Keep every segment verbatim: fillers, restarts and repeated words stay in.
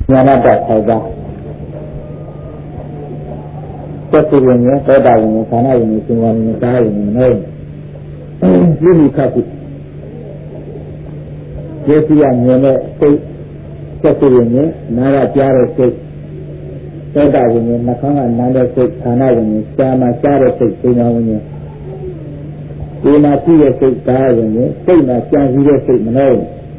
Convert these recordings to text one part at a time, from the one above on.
ညာနာတဆိုင်တာစက်ကူဝင်ရသောတာဝင်ခန္ဓာဝင်ရှင်ဝင်နေတာဝင်နေလိမိခတ်ဒီစီရမြင်တဲ့စိတ်စက်ကူဝင်ရနာရကြားတဲ့စိတ်သောတာဝင်ရနှာခေါင်းကနားတဲ့စိတ်ခန္ဓာဝင်ရှားမှာရှားတဲ့စိတ်ရှင်ဝင်ရဒီမှာရှိတဲ့စိတ်ကားဝင်ရစိတ်မှာကြံစည်တဲ့စိတ်မနှော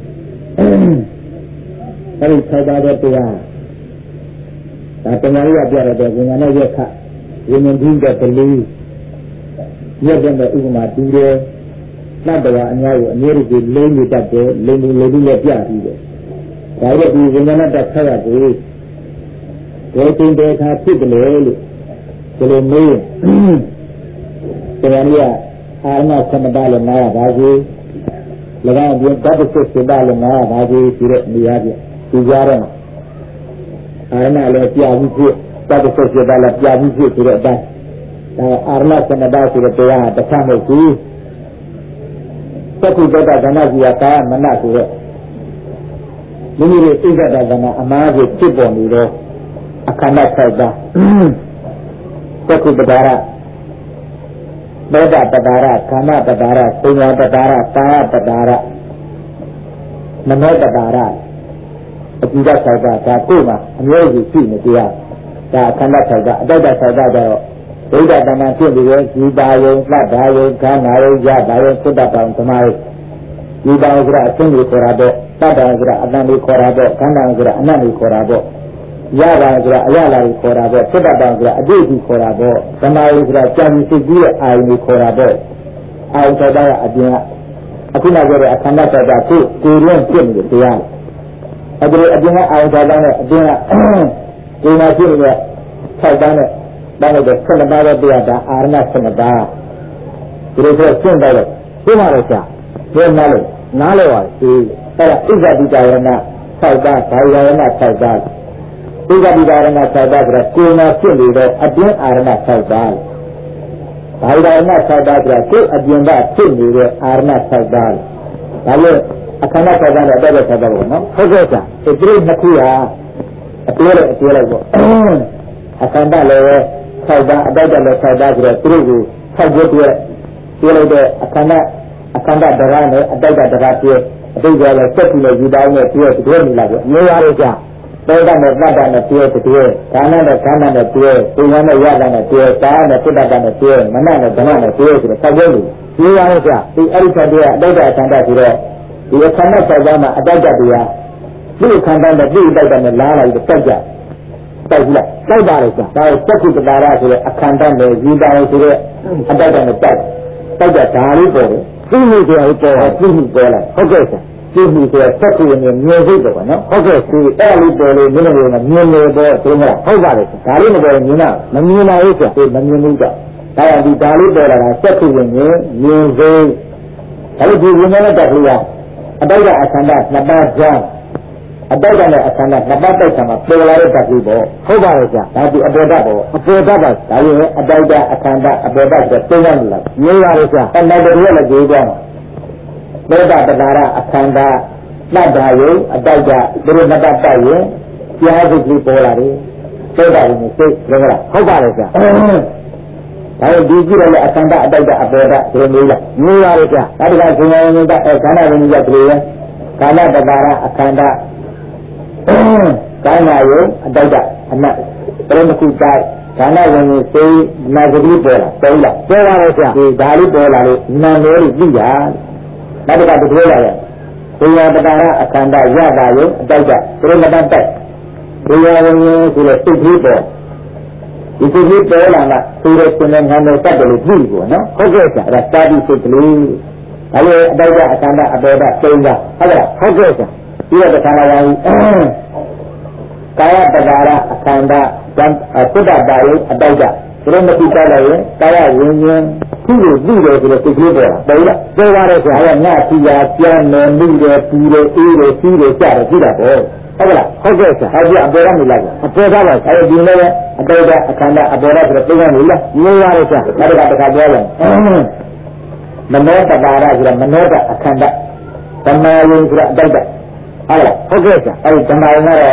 အဲဒီ၆ပါးတဲ့တရားဒါတရားရပြရတဲ့ဉာဏ်နဲ့ရက်ခဝိညာဉ်ကြီးတဲ့ပလီရက်တဲ့ဥပမာတူတယ်သတ္တဝါအများကိုအများကြီးလေးနေတတ်တယ်လေးနေလေးပြီးလည်းပြပြီးတယ်ဒါရဲ့ဒီဉာဏ်နဲ့တက်ဆက်ရတယ်ဒီတင်တဲ့အခါဖြစ်တယ်လို့ဒီလိုမေးတရားရအာရဏသမတာလည်းနားရပါကြီး၎င်းဒီဓာတ်စစ်စစ်ပါလည်းနားရပါကြီးဒီတဲ့နေရာပြဒီကြားထဲမှာအာရဏလည်းပြပြီးဖြစ်သတ္တစစ်စစ်ပါလည်းပြပြီးဖြစ်ဆိုတဲ့အတိုင်းဒါအာရဏသမတာဆိုတဲ့တရားတစ်ခါမဟုတ်ဘူးသက္ကုတ္တကဏ္ဍကြီးကကာမနဆိုတဲ့မိမိရဲ့ဣဇ္ဇတကဏ္ဍအမှားကိုဖြစ်ပေါ်နေတော့အခန္ဓာ၆ပါးသက္ကုပ္ပဒါရဘောဓပဒါရကာမပဒါရပညာပဒါရကာယပဒါရမနောပဒါရအကြည့်တဲ့၆ပါးဒါကိုယ်မှာအမျိုးကြီးရှိနေတရားဒါအခန္ဓာ၆ပါးအတ္တ၆ပါးကျတော့ဒိဋ္ဌတဏ္ဍဖြစ်ပြီးရဲ့ဒီပါယုံသတ္တာယုံခန္ဓာယုံရတာယုံသုတ္တတောင်သမာယုံဒီပါယုံကအရှင်းကြီးခေါ်တာတော့သတ္တာဆိုတာအတ္တကြီးခေါ်တာတော့ခန္ဓာဆိုတာအနတ်ကြီးခေါ်တာတော့ရတာဆိုတာအရလာကြီးခေါ်တာတော့သုတ္တတောင်ဆိုတာအတိတ်ကြီးခေါ်တာတော့သမာယုံဆိုတာကြံစိတ်ကြီးရဲ့အာယုံကြီးခေါ်တာတော့အာယုံ၆ပါးကအပြင်ကအခုနပြောတဲ့အခန္ဓာ၆ပါးကိုကိုယ်လုံးဖြစ်နေတဲ့တရားအဲဒီအပြင်ကအာယုံ၆ပါးနဲ့အပြင်ကကိုယ်မှာဖြစ်နေတဲ့၆ပါးနဲ့ဘာလို့လဲဆက်မသားတဲ့တရားဒါအာရဏဆက်မသားဒီလိုဆိုရှင်းတယ်လို့ဒီမှာလည်းရှာဒီမှာလည်းနားလဲပါသေးအဲ့ဒါဣဇတိတာရဏ၆ပါးဘာယရဏ၆ပါးဣဇတိတာရဏ၆ပါးဆိုတော့ကိုယ်မှာဖြစ်နေတဲ့အပြင်အာရဏ၆ပါးဘာယရဏ၆ပါးဆိုတော့ကိုယ်အပြင်ကဖြစ်နေတဲ့အာရဏ၆ပါးဒါလို့အခန္ဓာ၆ပါးနဲ့အတက်တဲ့၆ပါးပေါ့နော်ဟုတ်ကဲ့ဆရာဒီပြိနှစ်ခုဟာအပြည့်နဲ့အပြည့်လိုက်ပေါ့အခန္ဓာလည်း၆ပါးအတိုက်တယ်လည်း၆ပါးဆိုတော့သူတို့ကို၆ကျပြည့်ပြည့်လိုက်တဲ့အခန္ဓာအခန္ဓာတရားနဲ့အတိုက်တဲ့တရားပြည့်အတိတ်ကလည်းစက်ပြီးလည်းယူတိုင်းနဲ့ပြည့်တကယ်နေလာပြီမျိုးရရကြသောတာနဲ့တတ္တနဲ့ပြည့်တကယ်ဒါနနဲ့ခန္ဓာနဲ့ပြည့်ပညာနဲ့ရတာနဲ့ပြည့်ကာနဲ့စိတ္တနဲ့ပြည့်မနနဲ့ဓမ္မနဲ့ပြည့်ဆိုတော့၆ကျလို့မျိုးရရကြဒီအဲ့ဒီ၆ကျအတိုက်တဲ့အခန္ဓာဆိုတော့ဒီအခန္ဓာ၆ပါးမှာအတိုက်တဲ့တရားဒီအခန္ဓာနဲ့ဒီအတိုက်တဲ့နဲ့လားလာပြီးတက်ကြတိုက်ကြတိုက်ပါလေကြာဒါစက္ကုတ္တရာဆိုတဲ့အခန္ဓာနဲ့ယူတာဆိုတဲ့အတိုက်တဲ့နဲ့တိုက်တိုက်ကြဒါလေးပေါ်တယ်သိမှုဆိုတာကိုပေါ်သိမှုပေါ်လာဟုတ်ကဲ့ဆရာသိမှုဆိုတာစက္ကုရဲ့မြင်စိတ်ပေါ့နော်ဟုတ်ကဲ့ဒီအဲ့လေးပေါ်လေးမင်းတို့ကမြင်နေပေါ်သိမလားဟုတ်ပါလေဒါလေးမပေါ်ရင်မြင်တာမမြင်နိုင်ဘူးဆရာဒီမမြင်ဘူးကဒါကြောင့်ဒီဒါလေးပေါ်လာတာစက္ကုရဲ့မြင်မြင်စိတ်ဒါလို့ဒီမြင်နေတဲ့တက်လေးကအတိုက်တဲ့အခန္ဓာနှစ်ပါးကြောင်းအတိုက်တဲ့အခန္ဓာနှစ်ပါးတိုက်တာမှာပေါ်လာတဲ့ဓာတ်ကြီးပေါ့ဟုတ်ပါရဲ့ကြာဒါဒီအပေါ်ဓာတ်ပေါ့အပေါ်ဓာတ်ပါဒါရင်အတိုက်တဲ့အခန္ဓာအပေါ်ဓာတ်ဆိုသုံးရမလားမျိုးပါရဲ့ကြာအဲ့နောက်တစ်ရက်လည်းကြည့်ကြအောင်သောတာပဒါရအခန္ဓာတတ္တာယုအတိုက်တဲ့သူတို့နှစ်ပါးတိုက်ရင်ကြားစိတ်ကြီးပေါ်လာတယ်သောတာယုစိတ်ဟုတ်လားဟုတ်ပါရဲ့ကြာဒါရင်ဒီကြည့်ရတဲ့အခန္ဓာအတိုက်တဲ့အပေါ်ဓာတ်ဒီလိုမျိုးလားမျိုးပါရဲ့ကြာဒါတကယ်ရှင်ရင်တဲ့အခန္ဓာဝင်ကြီးကဒီလိုကာလပဒါရအခန္ဓာကာဏယုအတိုက်ကအနတ်ဘယ်လိုခုတိုက်ကာဏဝင်ကိုသိနာဂတိပေါ်လာပေါ်လာပေါ်လာလို့ဆရာဒီဒါလေးပေါ်လာလို့နာမည်ကြီးသိတာနောက်တစ်ခါတကယ်လာရဲ့ဘုရားပဒါရအခန္ဓာရတာယုအတိုက်ကဘယ်လိုမတတ်တိုက်ဘုရားဝင်ကိုလည်းသိပြီးပေါ်ဒီသိပြီးပေါ်လာတာသူရဲ့ရှင်တဲ့ငါတို့တတ်တယ်လို့သိပေါ့နော်ဟုတ်ကဲ့ဆရာအဲ့ဒါတာတိစိတ်ကလေးဒါလို့အတိုက်ကအခန္ဓာအပေါ်ကသုံးတာဟုတ်ကဲ့ဟုတ်ကဲ့ဆရာဒီတော့ခန္ဓာဝါယီကာယပဒါရအခန္ဓာသုတ္တတာယအတိုက်ကဘယ်လိုမသိကြလဲကာယဝိညာဉ်သူ့ကိုသိတယ်ဆိုတော့သိသေးတယ်ပေါ်လားပေါ်ပါတော့ဆရာကငါသိရပြန်နေမိတယ်ပြီးတယ်အေးတယ်ပြီးတယ်ကြားတယ်ကြည့်တာပေါ့ဟုတ်ကဲ့ဟုတ်ကဲ့ဆရာအဲ့ဒီအပေါ်ကမလိုက်ဘူးအပေါ်ကပါအဲဒီလည်းအတိုက်ကအခန္ဓာအပေါ်ကဆိုတော့သိရမလားမရပါဘူးဆရာနောက်တစ်ခါတစ်ခါပြောလိုက်မနောပဒါရဆိုတော့မနောကအခန္ဓာဓမ္မယုံဆိုတော့အတိုက်ကဟုတ်လားဟုတ်ကဲ့ဆရာအဲဒီဓမ္မယုံကတော့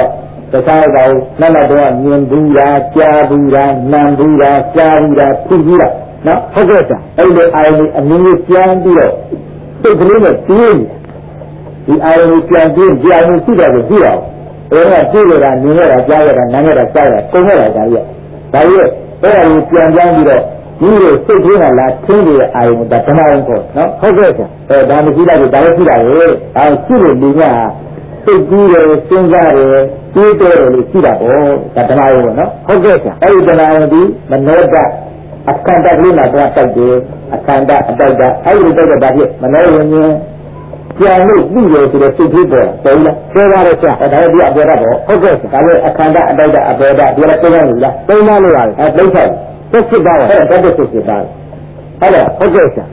တခြားတော့နောက်နောက်တော့မြင်ဘူးလားကြားဘူးလားနားဘူးလားကြားဘူးလားသိဘူးလားနော်ဟုတ်ကဲ့ဆရာအဲ့ဒီအာရုံကြီးအမြင်ကြီးပြန်ပြီးတော့စိတ်ကလေးနဲ့ပြေးဒီအာရုံကြီးပြန်ပြေးဒီအာရုံရှိတယ်ကိုကြည့်အောင်အဲ့ဒါကြည့်ရတာမြင်ရတာကြားရတာနားရတာကြားရတာကိုယ်ရတာဒါကြီးဒါကြီးအဲ့ဒါကိုပြန်ပြန်ပြီးတော့ဒီလိုစိတ်ကလေးကလာထင်းနေတဲ့အာရုံဒါဓမ္မအောင်ပေါ့နော်ဟုတ်ကဲ့ဆရာအဲဒါမရှိလိုက်ဘူးဒါလည်းရှိတာလေအဲရှိလို့လူကစိတ်ကြီးတယ်စဉ်းစားတယ်တွေးတယ်လို့ရှိတာပေါ့ဒါဓမ္မအောင်ပေါ့နော်ဟုတ်ကဲ့ဆရာအဲ့ဒီဓမ္မအောင်ဒီမနောဒအခန္ဓာကလေးမှာတော့တိုက်တယ်အခန္ဓာအတိုက်တာအဲ့ဒီတိုက်တဲ့ဒါဖြစ်မနောဝိညာဉ်ပြန်လို့ပြီးရဆိုတဲ့စိတ်ကြီးပေါ်ပေါ်လားပြောပါတော့ဆရာဒါလည်းဒီအပေါ်တော့ဟုတ်ကဲ့ဒါလည်းအခန္ဓာအတိုက်တာအပေါ်တော့ဒီလည်းပြောရလို့လားသုံးပါလို့ရတယ်အဲသုံးချက်သက်ဖြစ်ပါရဲ့သက်သက်ဖြစ်ပါအဲ့တော့ဟုတ်ကဲ့ဆရာ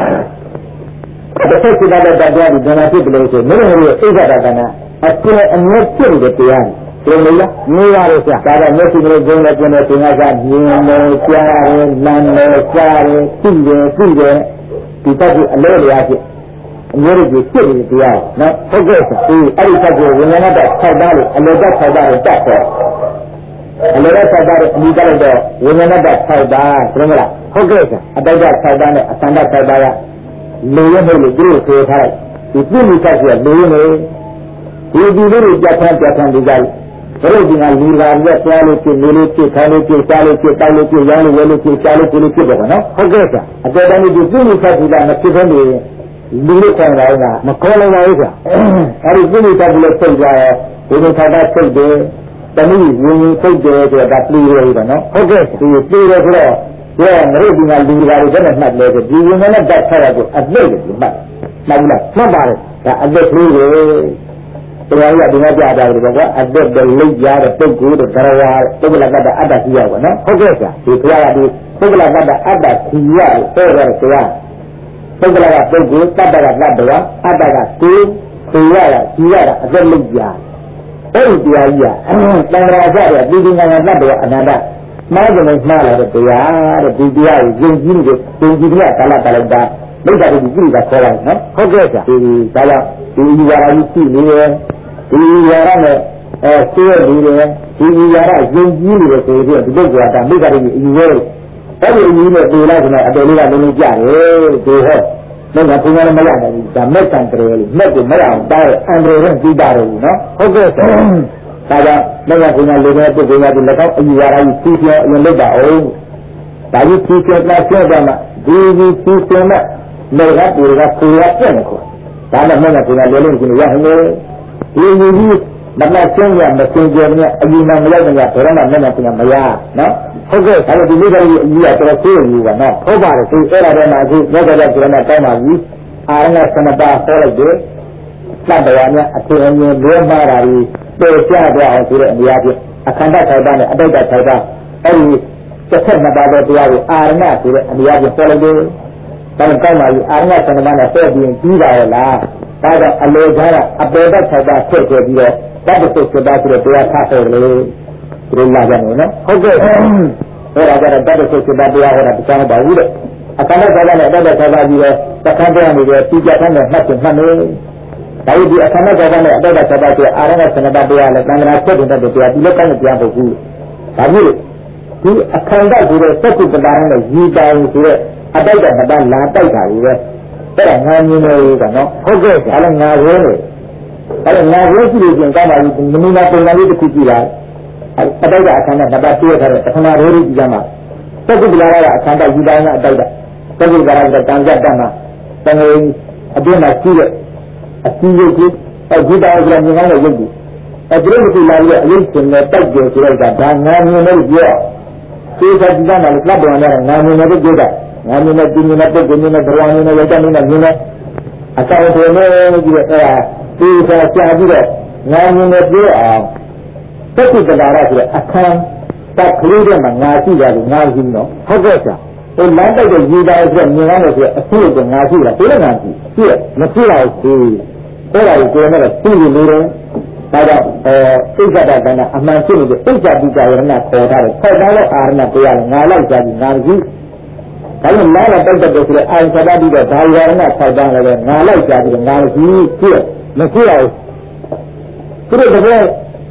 သက်ဖြစ်ပါတဲ့တရားဒီဓမ္မဖြစ်တယ်လို့ဆိုမင်းတို့ရဲ့အိဋ္ဌာကနာအကျဉ်းအမြဲဖြစ်နေတဲ့တရားတွေမလားနေရလို့ဆရာဒါတော့မျက်စိနဲ့ကျုံနဲ့ကျင်းတဲ့သင်္ခါကမြင်တယ်ကြားတယ်နားတယ်ကြားတယ်သိတယ်သိတယ်ဒီတက်ကြီးအလဲလျားဖြစ်အမျိုးတွေဖြစ်နေတဲ့တရားနော်ဟုတ်ကဲ့ဆရာဒီအဲ့ဒီတက်ကြီးဝိညာဏတဆောက်တာလို့အလဲတက်ဆောက်တာလို့တတ်တယ်အလဲတက်ဆောက်တာလို့အမိကြလို့တော့ဝိညာဏတဆောက်တာသိမလားဟုတ်ကဲ့ဆရာအတိုက်တက်ဆောက်တာနဲ့အသံတက်ဆောက်တာကလူရမှုလို့သူတို့ဆိုထားလိုက်ဒီပြည့်မိတက်ကြီးကလူရမှုဒီဒီလေးတွေပြတ်ထမ်းပြတ်ထမ်းဒီကြိုက်ဘယ်လိုဒီကလူလာရက်သွားလို့ဖြစ်နေလို့ဖြစ်ခိုင်းလို့ဖြစ်စားလို့ဖြစ်တောက်လို့ဖြစ်ရောင်းလို့ဝယ်လို့ဖြစ်စားလို့ဖြစ်လို့ဖြစ်တယ်ပေါ့နော်ဟုတ်ကဲ့ဆရာအတော်တည်းဒီပြည့်မိတက်ကြီးကမဖြစ်ဘဲနေလူတွေခေါ်တာကမခေါ်နိုင်ပါဘူးဆရာအဲဒီပြည့်မိတက်ကြီးလည်းစိတ်ကြရောဒီလိုခါတာစိတ်တယ်တနည်းဝင်ဝင်စိတ်တယ်ဆိုတာဒါပြည်ရည်ပေါ့နော်ဟုတ်ကဲ့ဒီပြည်ရည်ဆိုတော့ဒီကငရုတ်ဒီကလူတွေကလည်းနဲ့မှတ်လဲဆိုဒီဝင်နဲ့တက်ထားရကိုအသိလို့မှတ်မှတ်လားမှတ်ပါတယ်ဒါအသိသေးတယ်တရားရဒီမှာပြတာလေကွာအသက်တလိပ်ရတဲ့ပုဂ္ဂိုလ်တို့ကရဝါပုဂ္ဂလကတ္တအတ္တကြီးရပါနော်ဟုတ်ကဲ့ဆရာဒီတရားကဒီပုဂ္ဂလကတ္တအတ္တကြီးရဆိုတဲ့တရားပုဂ္ဂလကပုဂ္ဂိုလ်တတ္တကတ္တဝအတ္တကကိုယ်ကိုရတာကြီးရတာအသက်လိပ်ရအဲ့ဒီတရားကြီးကတန်ရာကြတဲ့ဒီဒီငါငါတတ္တဝအနန္တမှားကြနေမှားလာတဲ့တရားတဲ့ဒီတရားကိုယဉ်ကျေးနေတဲ့ယဉ်ကျေးတဲ့ကာလတလိုက်တာမိစ္ဆာတိကြည့်တာခေါ်လိုက်နော်ဟုတ်ကဲ့ဆရာဒီဒါကြောင့်ဒီဥပါရကြီးရှိနေတယ်ဒီဥပါရနဲ့အဲသိရနေတယ်ဒီဥပါရယဉ်ကျေးနေတယ်ဆိုရင်ဒီပုဂ္ဂိုလ်ကမိစ္ဆာတိအယူရဲအဲ့ဒီအယူနဲ့ပြေလိုက်ဆိုတော့အတော်လေးကလုံးလုံးကြတယ်ဒီဟောတော့ကဘုရားလည်းမရနိုင်ဘူးဒါမဲ့တန်တယ်လို့မဲ့ကိုမရအောင်တားအန္တရာယ်နဲ့ပြီးတာတယ်နော်ဟုတ်ကဲ့ဆရာဒါကြောင့်မကဘုရားလူတွေပုဂ္ဂိုလ်ကဒီလက်ောက်အယူဝါဒကြီးသိပြောအရင်လုပ်တာအောင်ဒါကြီးသိပြောတာပြောတာမှဒီဒီသိပြောမဲ့မေကပူကကိုရပြည့်နေခေါ်ဒါနဲ့မကဘုရားလူလုံးကြီးရဟနေဒီယူကြီးမမချင်းရမစင်ကြယ်နဲ့အယူမှမရောက်တဲ့ဘယ်တော့မှမနဲ့ဘုရားမရနော်ဟုတ်ကဲ့ဒါဒီလိုကြီးအယူရတော်သိယူပါနော်ဟုတ်ပါတယ်ဒီအဲ့ဒါတော့မှအခုမေကကြကျတော့တောင်းပါပြီအာရဏစနပါဟောလိုက်တယ်သတ္တဝါများအထင်အမြင်လွဲမှားတာကြီးပယ်ချသွားအောင်ဆိုတဲ့အများကြီးအခန္ဓာထိုက်တာနဲ့အတိတ်ထိုက်တာအဲ့ဒီတစ်ဆက်နှစ်ပါးသောတရားကိုအာရဏဆိုတဲ့အများကြီးပေါ်လိုက်တယ်ဒါနဲ့ကောင်းပါပြီအာရဏစနပါနဲ့ဆက်ပြီးပြီးပါရဲ့လားဒါကြောင့်အလေသားကအပေဒထိုက်တာဆက်ခဲ့ပြီးတော့တတ်တဲ့စိတ်သားဆိုတဲ့တရားထားတယ်လေဒီလိုလာကြတယ်နော်ဟုတ်ကဲ့အဲ့ဒါကြတော့တတ်တဲ့စိတ်သားတရားဟောတာတရားမပါဘူးတဲ့အခန္ဓာထိုက်တာနဲ့အတိတ်ထိုက်တာပြီးတော့သက္ကန့်တရားနေတယ်ပြီးကြတဲ့မှတ်ချင်မှတ်နေဒါဒီအခန္ဓာကြောင့်လည်းအတ္တသဘောဆိုအာရဏစနတတရားလည်းသံဃာဆက်တဲ့တရားဒီလိုကောင်းတဲ့တရားပုဂ္ဂိုလ်ဒါမျိုးဒီအခန္ဓာဆိုတဲ့သက္ကုပ္ပတာနဲ့ရည်တောင်ဆိုတဲ့အတ္တကမတလာတိုက်တာကြီးပဲအဲ့ဒါငါမြင်နေရတာနော်ဟုတ်ကဲ့ဒါလည်းငါရဲနေအဲ့ဒါငါရဲကြည့်ရင်ကောင်းပါပြီမနနာပုံစံလေးတစ်ခုကြည့်လိုက်အတ္တကအခန္ဓာမတပြည့်ထားတဲ့အခန္ဓာရောကြီးကြမှာသက္ကုပ္ပတာကအခန္ဓာရည်တောင်ကအတ္တသက္ကုပ္ပတာကတန်ကြတ်တတ်မှာတန်ငယ်အပြည့်မှာရှိတဲ့အစီအရုပ်ကြီးအခုတောင်ပြန်မြင်ရတဲ့ရုပ်ကြီးအဲဒီလိုကြည့်လာပြီးအယုတ်ရှင်နဲ့တိုက်ကြဆိုလိုက်တာဒါငါမြင်လို့ပြောသေချာကြည့်တာလည်းကပ်တော်နဲ့ငါမြင်လို့ပြောတာငါမြင်တဲ့ဒီမြင်တဲ့ပုဂ္ဂိုလ်မြင်တဲ့ဘဝမြင်တဲ့ယောက်ျားမြင်တဲ့မြင်တဲ့အကောင်တွေနဲ့ကြည့်တဲ့အဲသေချာကြာပြီးတော့ငါမြင်လို့ပြောအောင်သက္ကုတ္တရာဆိုတဲ့အခန်းတက်ကလေးတွေမှာငါရှိတယ်လို့ငါရှိနော်ဟုတ်ကဲ့ဆရာဟိုလမ်းတိုက်တဲ့ရေးသားဆိုမြင်ရလို့ဆိုအဖြစ်ကငါရှိတာဘယ်လိုငါရှိရှိရမရှိတော့ဘူးအဲ့ဒါကိုကိုယ်နဲ့သိနေလို့တယ်ဒါကြောင့်အဲသိက္ခာတဏ္ဍအမှန်ဖြစ်နေတဲ့သိက္ခာပိကရဏခေါ်ထားတယ်ခေါ်ထားတဲ့အာရဏတရားငါလိုက်ကြပြီငါမရှိဒါကြောင့်နားနဲ့တိုက်တဲ့ဆိုတဲ့အာယသတိတဲ့ဒါရဏဆောက်တန်းလည်းငါလိုက်ကြပြီငါမရှိဖြစ်မရှိတော့သူတို့တကယ်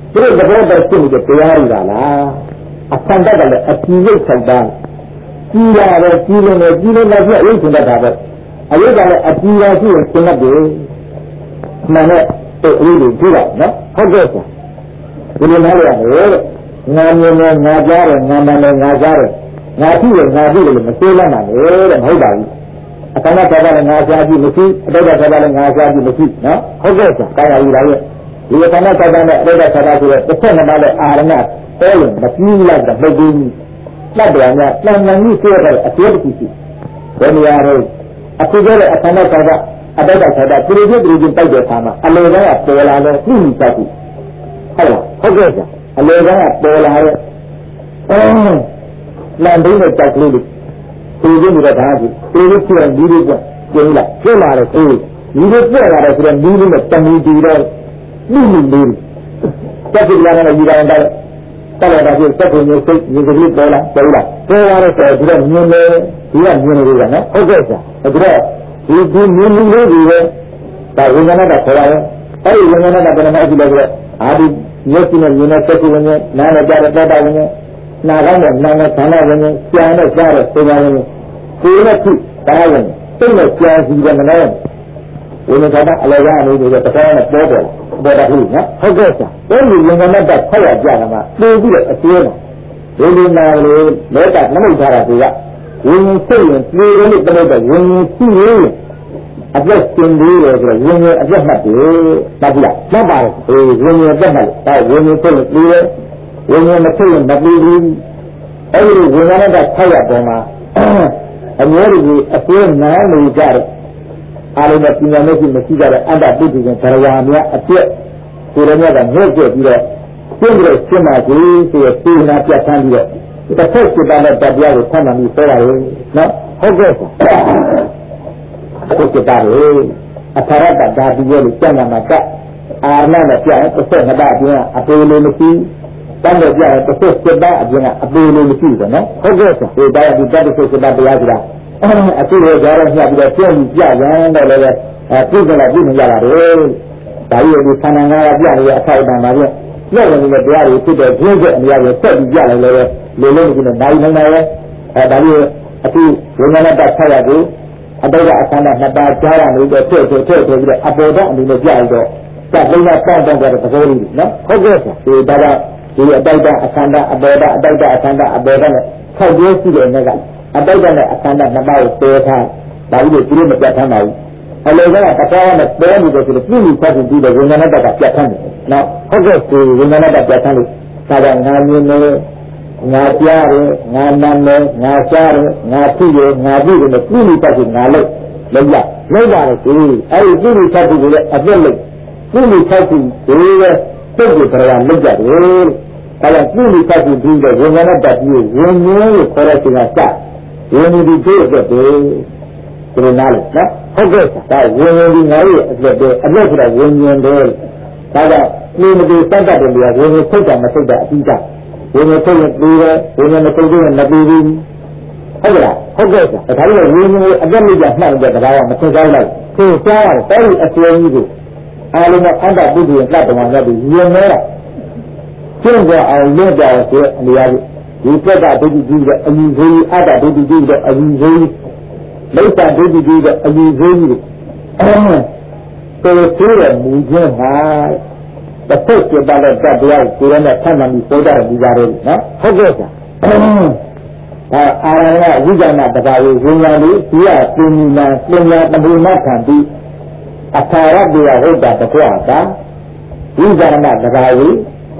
သူတို့သဘောတည်းဖြစ်နေတဲ့တရားတွေကလားအခန္ဓာကလည်းအကြည့်ရုပ်ဆောင်တာကြီးရတယ်ကြီးနေတယ်ကြီးနေလည်းပြည့်ရုပ်ဆောင်တတ်တာပဲအယုတ်ကလည်းအကြည့်ရရှိရင်သင်တတ်တယ်မှန်တဲ့အဲ့ဒီလိုကြည့်လိုက်နော်ဟုတ်ကဲ့ဆိုဒီလိုနားလည်ရတယ်ငါမြင်တယ်ငါကြားတယ်ငါမှန်တယ်ငါကြားတယ်ငါကြည့်တယ်ငါကြည့်တယ်လို့မသိလိုက်နိုင်လေတဲ့မဟုတ်ပါဘူးအခန္ဓာသဘောလည်းငါကြားကြည့်မရှိအတိတ်သဘောလည်းငါကြားကြည့်မရှိနော်ဟုတ်ကဲ့ဆိုကာယဝိရာရဲ့ဒီအခန္ဓာသဘောနဲ့အတိတ်သဘောဆိုတဲ့တစ်ချက်မှလည်းအာရဏတဲရင်မပြီးလိုက်တော့မဟုတ်ဘူးလတ်တော်များတန်တန်ကြီးဆိုတဲ့အကျိုးတစ်ခုရှိဘယ်နေရာတော့အခုကျတဲ့အခန္ဓာသဘောအတိတ်သဘောပြည်ပြည်ပြည်ချင်းတိုက်တဲ့အခါမှာအလေကပေါ်လာတော့သိမိတတ်ဘူးဟုတ်လားဟုတ်ကဲ့ဆိုအလေကပေါ်လာတဲ့အဲလမ်းတိုင်းနဲ့တိုက်ကလေးတွေသူရင်းနေတဲ့ဓာတ်ကြီးသူရင်းပြတဲ့ဒီလိုကကျင်းလာကျင်းလာတဲ့အေးဒီလိုပြလာတဲ့ဆိုတော့ဒီလိုနဲ့တမီတီတော့လူလူလေးတက်ကြလာတဲ့ဒီတိုင်းတိုင်းတက်လာတဲ့တက်ကိုမျိုးစိတ်ရေကလေးပေါ်လာပေါ်လာပေါ်လာတဲ့ဆိုတော့ဒီကမြင်နေဒီကမြင်နေကြနော်ဟုတ်ကဲ့ဆရာဒါတော့ဒီဒီမြင်နေလေးတွေပဲဒါဝိညာဏကခေါ်ရတယ်အဲ့ဒီဝိညာဏကဘယ်မှာအကြည့်လဲဆိုတော့အာဒီမျက်စိနဲ့မြင်တဲ့တက်ကိုဝင်နားနဲ့ကြားတဲ့တက်တာဝင်နာကောင်းတဲ့နာနဲ့ခန္ဓာဝင်ကြံနဲ့ကြားတဲ့စေပါဝင်ကိုယ်နဲ့ကြည့်ဒါဝင်သိနဲ့ကြားစီတယ်မလားဝိညာဏကအလောရအနေနဲ့တစ်ခါနဲ့ပေါ်ပေါ်ပေါ်တာဟုတ်နော်ဟုတ်ကဲ့ဆရာအဲ့ဒီဝိညာဏကဖတ်ရကြတာမှာသိပြီးတော့အကျိုးဝိညာဏလေးလောကနမိတ်ထားတာကဝိညာဉ်စိတ်ရင်ပြေလို့တလို့တဲ့ဝိညာဉ်ရှိရင်အပြတ်စင်ပြီးလေဆိုတော့ဝိညာဉ်အပြတ်မှတ်တယ်တတ်ပြီလားမှတ်ပါလေအေးဝိညာဉ်အပြတ်မှတ်ဒါဝိညာဉ်စိတ်ရင်ပြေတယ်ဝိညာဉ်မဖြစ်ရင်မပြီးဘူးအဲ့ဒီဝိညာဉ်ကဖတ်ရပေါ်မှာအမျိုးကြီးအပြည့်နားနေကြတယ်အားလုံးကပညာမဲ့ကြီးမရှိကြတဲ့အတ္တပုဒ်ကြီးကဘရဝါများအပြည့်ကိုယ်တော်များကငှက်ကျပြီးတော့ပြင်းပြီးရှင်းပါကြီးဆိုရပြေနာပြတ်ထမ်းပြီးတော့တစ်ဖက်စစ်သားနဲ့တရားကိုဆန့်မှပြီးပြောပါရဲ့နော်ဟုတ်ကဲ့ဟုတ်ကဲ့တာလေအထာရတဓာတိရဲ့ကျမ်းဂန်မှာကအာရဏနဲ့ပြတစ်ဖက်ငါအပြင်အပေလိုမရှိတန်းတော့ပြတဲ့တစ်ဖက်စစ်သားအပြင်ကအပေလိုမရှိဘူးနော်ဟုတ်ကဲ့ဆိုဒီတရားဒီတတ်တဲ့စစ်သားတရားဆိုတာအခုရောကြားရညှပ်ပြီးတော့ပြည့်ပြီးပြရန်တော့လည်းအဲပြည့်ကြလားပြည့်နေကြတာလေဒါကြီးဒီခန္ဓာငါးပါးပြနေတဲ့အခိုက်အတန့်ပါပြည့်လက်ဝင်နေတဲ့တရားတွေဖြစ်တဲ့ကျင်းချက်အများကြီးဆက်ပြီးပြလိုက်လည်းလေလုံးကြီးနဲ့နိုင်နိုင်တယ်အဲဒါကြီးအခုဝိညာဏတတ်ဆက်ရကိုအတိတ်အခန္ဓာနှစ်ပါးကြားရနေတဲ့ထည့်ထည့်ထည့်ထည့်ပြီးတော့အပေါ်တော့အနေနဲ့ပြလိုက်တော့စက်လုံးကတောင်းတောင်းကြတဲ့သဘောလေးနော်ဟုတ်ကဲ့ဒီဒါကဒီအတိတ်အခန္ဓာအပေါ်တော့အတိတ်အခန္ဓာအပေါ်တော့ဆောက်ပြည့်ရှိတဲ့နေကအတိတ်နဲ့အခန္ဓာနှစ်ပါးကိုပယ်ထားဒါကြီးကိုပြည့်မပြတ်ထမ်းပါဘူးအလေကတကားနဲ့ပေါ်နေတယ်ဆိုတော့ပြည်ပြီးဆက်ပြီးတဲ့ဝိညာဏတတ်ကပြတ်ထမ်းတယ်နော်ဟုတ်ကဲ့ဒီဝိညာဏတတ်ပြတ်ထမ်းလို့ဒါကငါမြင်နေငါကြားတယ်ငါနားတယ်ငါကြားတယ်ငါသိတယ်ငါသိတယ်လို့ပြည်ပြီးဆက်ပြီးငါလို့လုံးရလုံးပါတယ်ဒီအဲ့ဒီပြည်ပြီးဆက်ပြီးလည်းအပြတ်လို့ပြည်ပြီးဆက်ပြီးဒီရဲ့တုတ်ကိုပြရလုံးကြတယ်ဒါကြောင့်ပြည်ပြီးဆက်ပြီးပြီးတဲ့ဝိညာဏတတ်ကြီးဝိညာဉ်ကိုခေါ်တဲ့ချိန်ကစဝိညာဉ်ဒီတို့အတွက်ဒီလိုနားလို့နော်ဟုတ်ကဲ့ဒါဝိညာဉ်ဒီငါရဲ့အတွက်တည်းအလက်ဆိုတာဝိညာဉ်တည်းဒါကြောင့်ဒီမဒီစက်တတ်တယ်လို့ဝိညာဉ်ထုတ်တာမထုတ်တာအပြီးတာဝိညာဉ်ထုတ်ရင်ပြီးတယ်ဝိညာဉ်မထုတ်ရင်မပြီးဘူးဟုတ်ကဲ့ဟုတ်ကဲ့ဒါဒါလည်းဝိညာဉ်ကိုအသက်လိုက်မှတ်တဲ့တရားကမထင်စားလိုက်သင်စားရတယ်အဲ့ဒီအစွဲကြီးကိုအားလုံးကအတ္တပုဒ်ရင်တတ်တော်မှာပြီးရင်နေတာကျင့်ကြအောင်လုပ်ကြအောင်ဆိုအနေအချင်းဒီပြတ်တာဒုတိယကြီးကအယူသေးအတ္တဒုတိယကြီးကအယူသေးလိစ္ဆာဒုတိယကြီးကအယူသေးကြီးအဲဒါဆိုတဲ့မူခြင်းဟာတစ်ဖက်ပြပါတဲ့တရားကိုကိုယ်နဲ့ဆန့်မှန်ပြီးပေါ်ကြတဲ့ဒီကြတယ်နော်ဟုတ်ကဲ့ဆရာအဲအာရဏဝိဇ္ဇနာတဘာဝဝိညာဉ်လေးဒီကပင်ညာပညာတဘူမခံပြီးအခါရတရားဟုတ်တာတကွာကဝိဇ္ဇနာတဘာဝ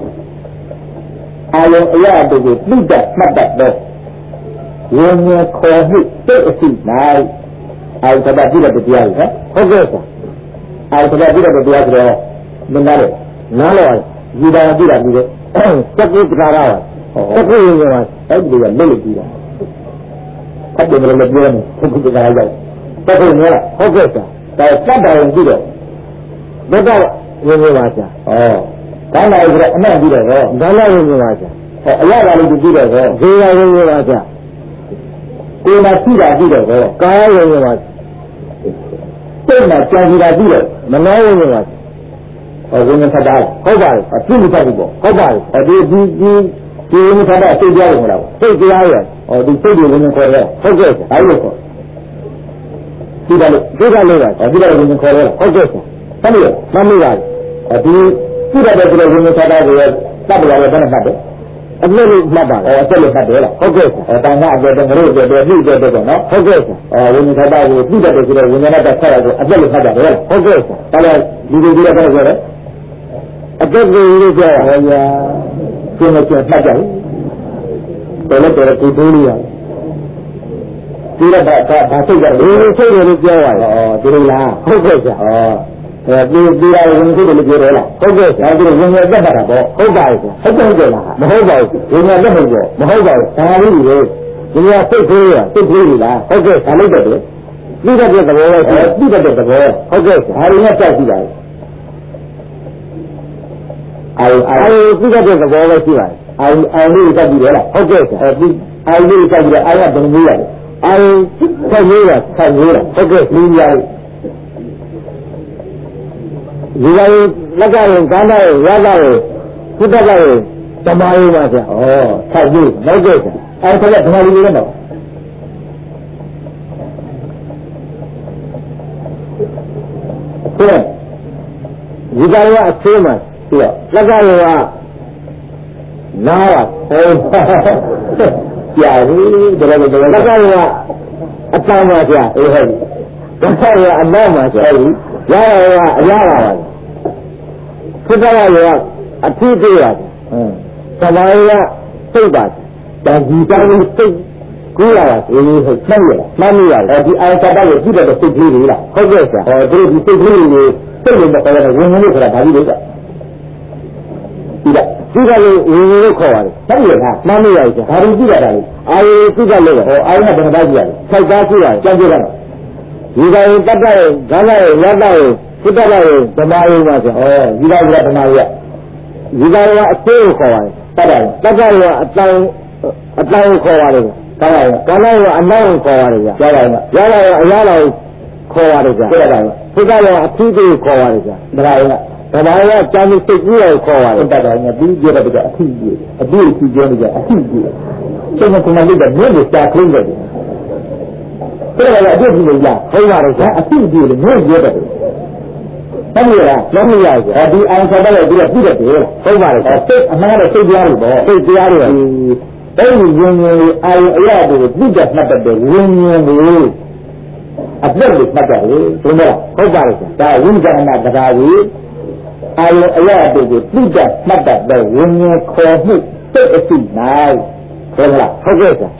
အာယုံအရာတို့ကိုပြိတ္တမှတ်တတ်တော့ဝိညာဉ်ခေါ်မှုစိတ်အစီနိုင်အာယုတဘာပြိတ္တတရားကြီးဟုတ်ကဲ့ဆရာအာယုတဘာပြိတ္တတရားဆိုတော့မနာလို့နားလို့ယူတာပြတာပြီးတော့စက်ကူတရားရစက်ကူရင်ကအဲ့ဒီကလက်လက်ပြီးတာအဲ့ဒီလိုလည်းပြောနေစက်ကူတရားရောက်စက်ကူနေလားဟုတ်ကဲ့ဆရာဒါစက်တော်ရင်ပြီးတော့ဘုရားဝင်ဝင်ပါဆရာဩဒါလည်းဆိုတော့အမှန်ပြီးတော့ဒါလည်းဝင်ဝင်ပါဆရာဟောအရသာလေးပြီးတော့ဇေယဝင်ဝင်ပါဆရာကိုယ်မှာရှိတာပြီးတော့ကားဝင်ဝင်ပါစိတ်မှာကြံစီတာပြီးတော့မနှောဝင်ဝင်ပါဟောဝိညာဉ်ထပ်တာဟုတ်ပါရဲ့အပြည့်မထပ်ဘူးပေါ့ဟုတ်ပါရဲ့ဒီဒီဒီဒီဝိညာဉ်ထပ်တာစိတ်တရားကိုမလားစိတ်တရားရဲ့ဟောဒီစိတ်တွေဝိညာဉ်ခေါ်ရဲဟုတ်ကဲ့ဒါလို့ခေါ်ဒီကလေးဒီကလေးကဒီကလေးဝိညာဉ်ခေါ်ရဲဟုတ်ကဲ့ဆမ်းလို့မမေ့ပါဘူးဒီကြည့်တဲ့ကလေးဝိညာဉ်ထပ်တာကိုတပ်ပြရတယ်ဘယ်နဲ့မှတ်တယ်အပြည့်လို့မှတ်ပါလားအပြည့်လို့မှတ်တယ်လားဟုတ်ကဲ့တန်ခါအပြည့်တဲ့ငရုတ်တဲ့တဲ့နှိမ့်တဲ့တဲ့နော်ဟုတ်ကဲ့အဲဝိညာဉ်ထပ်တာကိုကြည့်တဲ့ကလေးဝိညာဉ်နဲ့တက်ဆက်ရကိုအပြည့်လို့မှတ်ကြတယ်လားဟုတ်ကဲ့ဒါလည်းဒီလိုဒီလိုပဲပြောတယ်အတက်ကြီးလို့ပြောတာဟောညာကျင်းလို့ကျင်းမှတ်ကြတယ်တော်လည်းတော်လည်းကိုတိုးလို့ရတယ်ဒီတော့ဘာဘာစိတ်ကြလဲစိတ်တွေလို့ပြောရတယ်ဩဒီလိုလားဟုတ်ကဲ့ကြာဩအဲဒီဒီရဝင်စိတ်တွေလို့ပြောတယ်လားဟုတ်ကဲ့ကြာဒီလိုဝင်ရသက်တာပေါ့ဟုတ်ပါရဲ့ဟုတ်တယ်ဟုတ်လားမဟုတ်ပါဘူးဝင်ရသက်ဟုတ်ပေါ့မဟုတ်ပါဘူးဒါလေးတွေဒီကစိတ်သေးရစိတ်သေးပြီလားဟုတ်ကဲ့ဒါလိုက်တယ်ပြီးတဲ့သဘောပဲပြီးတဲ့သဘောဟုတ်ကဲ့ဒါရင်းနဲ့ကြောက်ကြည့်ပါအာအာပြီးတဲ့သဘောပဲရှိပါတယ်အာအာလေးကြောက်ကြည့်ရလားဟုတ်ကဲ့အဲဒီအာလေးကြောက်ကြည့်ရအာရဘယ်လိုလဲအာဆက်ရေးတာဆက်ရေးတာဟုတ်ကဲ့ပြီးရဒီလိုလက်ကရင်ကမ်းတဲ့ရတာကိုကုတ္တကရဲ့ဓမ္မရေးပါဗျာဩဆက်ရေးဟုတ်ကဲ့အဲဒါကဓမ္မရေးလည်းတော့ဒီဒီကရအသေးမှပြီးတော့လက်ကရင်ကနားပါဟောကြာပြီဒါလည်းဒါလက်ကရင်ကအတန်းပါဗျာအေးဟုတ်လက်ကရင်အမောက်ပါဗျာရရရအရပါပါခုတကရအထီးသေးရတယ်ဟမ်သမားရစိတ်ပါဒါဒီတိုင်းစိတ်ကူးလာတာအေးဟုတ်မှတ်ရလားမှတ်ရလားဒီအာသတ္တကိုကြည့်တဲ့စိတ်ကလေးတွေလားဟုတ်ကဲ့ဆရာဟောဒီဒီစိတ်ကလေးတွေစိတ်လို့မခေါ်ရတဲ့ဝင်ဝင်လို့ဆိုတာဒါကြီးလို့ကဒီကဒီကလေးဝင်ဝင်လို့ခေါ်ရတယ်ဟုတ်ရလားမှတ်ရလားဒါကြီးကြည့်ရတာလေအာယစိတ်ကလေးဟောအာယကဘယ်နှပါးကြည့်ရလဲ၆ပါးကြည့်ရတယ်ကြောက်ကြရတာဒီကရင်တတ်တဲ့ဂါလရဲ့ရတ္တရဲ့ကုတ္တကရဲ့ဓမ္မရေးပါဆိုဩဒီကကဓမ္မရေးဒီကကအသေးကိုခေါ်ရတယ်တတ်တယ်တတ်တယ်ကအတောင်အတောင်ကိုခေါ်ရတယ်ကာလရဲ့ကာလရဲ့အနောက်ကိုခေါ်ရတယ်ကြာရပါတယ်ရရရဲ့အရာတော်ခေါ်ရတယ်ကြာဟုတ်တယ်ကုတ္တရဲ့အထီးကိုခေါ်ရတယ်ကြာဒါကဓမ္မရေးကကြာပြီးစိတ်ကြီးကိုခေါ်ရတယ်တတ်တယ်နဲ့ပြီးကြတဲ့ကအထီးကြီးအထီးကြီးကျင်းနေကြအထီးကြီးစိတ်ကကုမလေးကမြင့်ကိုကြာခင်းတယ်ဒါလည်းအပြည့်ကြီးလို့ရဟုတ်ပါတယ်ကွာအပြည့်ကြီးလို့မျိုးရဲတယ်ဟုတ်ပြီလားလုံးမရဘူးအဲဒီအောင်ဆက်တယ်ပြီးတော့ပြည့်တယ်ဟုတ်ပါတယ်စိတ်အမှားနဲ့စိတ်တရားတွေပေါ့စိတ်တရားတွေအဲဒီဝิญဉ်လေးအာရုံအရာတွေကိုပြည့်တဲ့မှတ်တဲ့ဝิญဉ်လေးအပြည့်ကိုမှတ်တယ်ဘုရားဟုတ်ပါတယ်ဒါဝိဉာဏတရားကြီးအာရုံအရာတွေကိုပြည့်တဲ့မှတ်တဲ့ဝิญဉ်ခေါ်မှုစိတ်အစိနိုင်ဟုတ်လားဟုတ်ကဲ့ဆရာ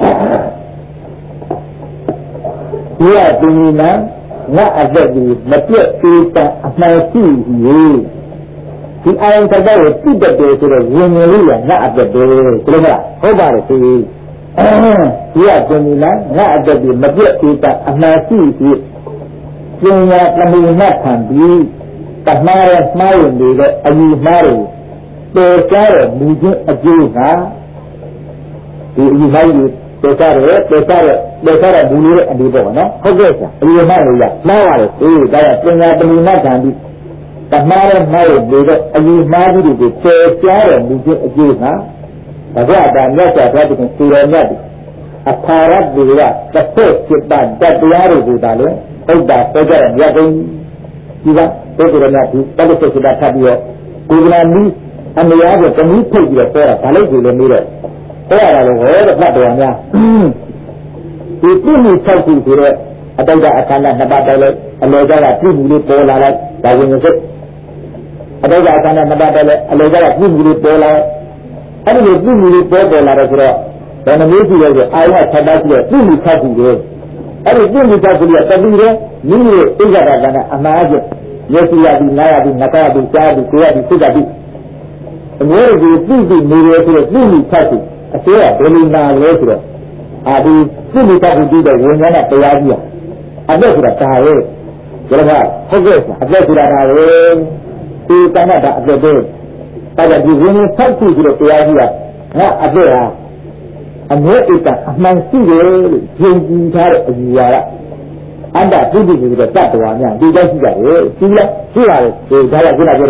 ဒီကဒီနာငါအသက်ဒီမပြည့်သေးတဲ့အမှန်ရှိရေးဒီအာရုံတစ်ခုကိုတိတက်တယ်ဆိုတော့ဝင်ဝင်လေးကငါအသက်တယ်ဒီလိုမလားဟုတ်ပါတယ်ဒီဒီကဒီနာငါအသက်ဒီမပြည့်သေးတဲ့အမှန်ရှိရေးပညာတမီနဲ့ခံပြီးတမှားရမှားရင်တွေတဲ့အယူမှားတွေပေါ်ကြတဲ့မူချင်းအကျိုးကဒီအယူမှားတွေပေါ်ကြတယ်ပေါ်ကြတယ်ပေါ်ကြတဲ့ဘူးလေးအဒီပေါ့နော်ဟုတ်ကဲ့ဆရာအယူမှားလို့ရမှားပါတယ်အေးဒါကပညာတမီနဲ့ခံပြီးတမှားရမှားရင်တွေတဲ့အယူမှားကြီးတွေကိုပေါ်ကြတဲ့မူချင်းအကျိုးကဘာကြတာမြတ်စွာဘုရားရှင်စီရောမြတ်အထာရတ်တွေကတစ်ဖက်จิตတတ်တရားတွေကိုဒါလည်းဟုတ်တာပေါ်ကြတဲ့မြတ်ကုန်းဒီကပုဂ္ဂိုလ်များဒီတတ်တဲ့စိတ်ဓာတ်ထပ်ပြီးတော့ကိုယ်ကလာမီးအမယားကိုတမီးဖိတ်ပြီးတော့ပြောတာဒါလည်းဒီလိုမျိုးတော့ဟောရတာလို့ဟောတဲ့ဖတ်တော်များဒီပြည့်မှု၆ခုဆိုတော့အတိတ်အခန္ဓာနှစ်ပါးတိုင်လိုက်အလောကကပြည့်မှုလေးပေါ်လာလိုက်ဒါဝင်စိတ်အတိတ်အခန္ဓာနှစ်ပါးတိုင်လိုက်အလောကကပြည့်မှုလေးပေါ်လာအဲ့ဒီလိုပြည့်မှုလေးပေါ်ပေါ်လာတယ်ဆိုတော့ဘယ်နှမျိုးရှိလဲဆိုအာယ၆ပါးရှိတဲ့ပြည့်မှု၆ခုကိုအဲ့ဒီပြည့်မှု၆ခုကတတိယမိမိရဲ့ဣဇာတာကအမှားချက်ရစီရပြီးနားရပြီးငါးရပြီးကြားပြီးကိုယ်ရပြီးစိတ်ရပြီးအမျိုးကြီးပြည့်ပြီးနေရဆိုတော့ပြည့်မှု၆ခုအကျိုးကဘယ်လိုနာလဲဆိုတော့အာဒီပြည့်မှု၆ခုပြီးတော့ဝိညာဉ်နဲ့တရားကြီးအသက်ဆိုတာဒါပဲဒါကဟုတ်ကဲ့အသက်ဆိုတာဒါပဲဒီတဏ္ဍတာအသက်ပဲဒါကဒီဝိညာဉ်၆ခုပြီးတော့တရားကြီးကငါအသက်ဟာအမျိုးဣတ္တအမှန်ရှိတယ်လို့ယုံကြည်ထားတဲ့အယူဝါဒအန္တပြုပြီးပြီးတော့တတ်တော်များဒီတော့ရှိကြတယ်ရှိလားရှိပါတယ်ဒီဒါကခုနကပြောတဲ့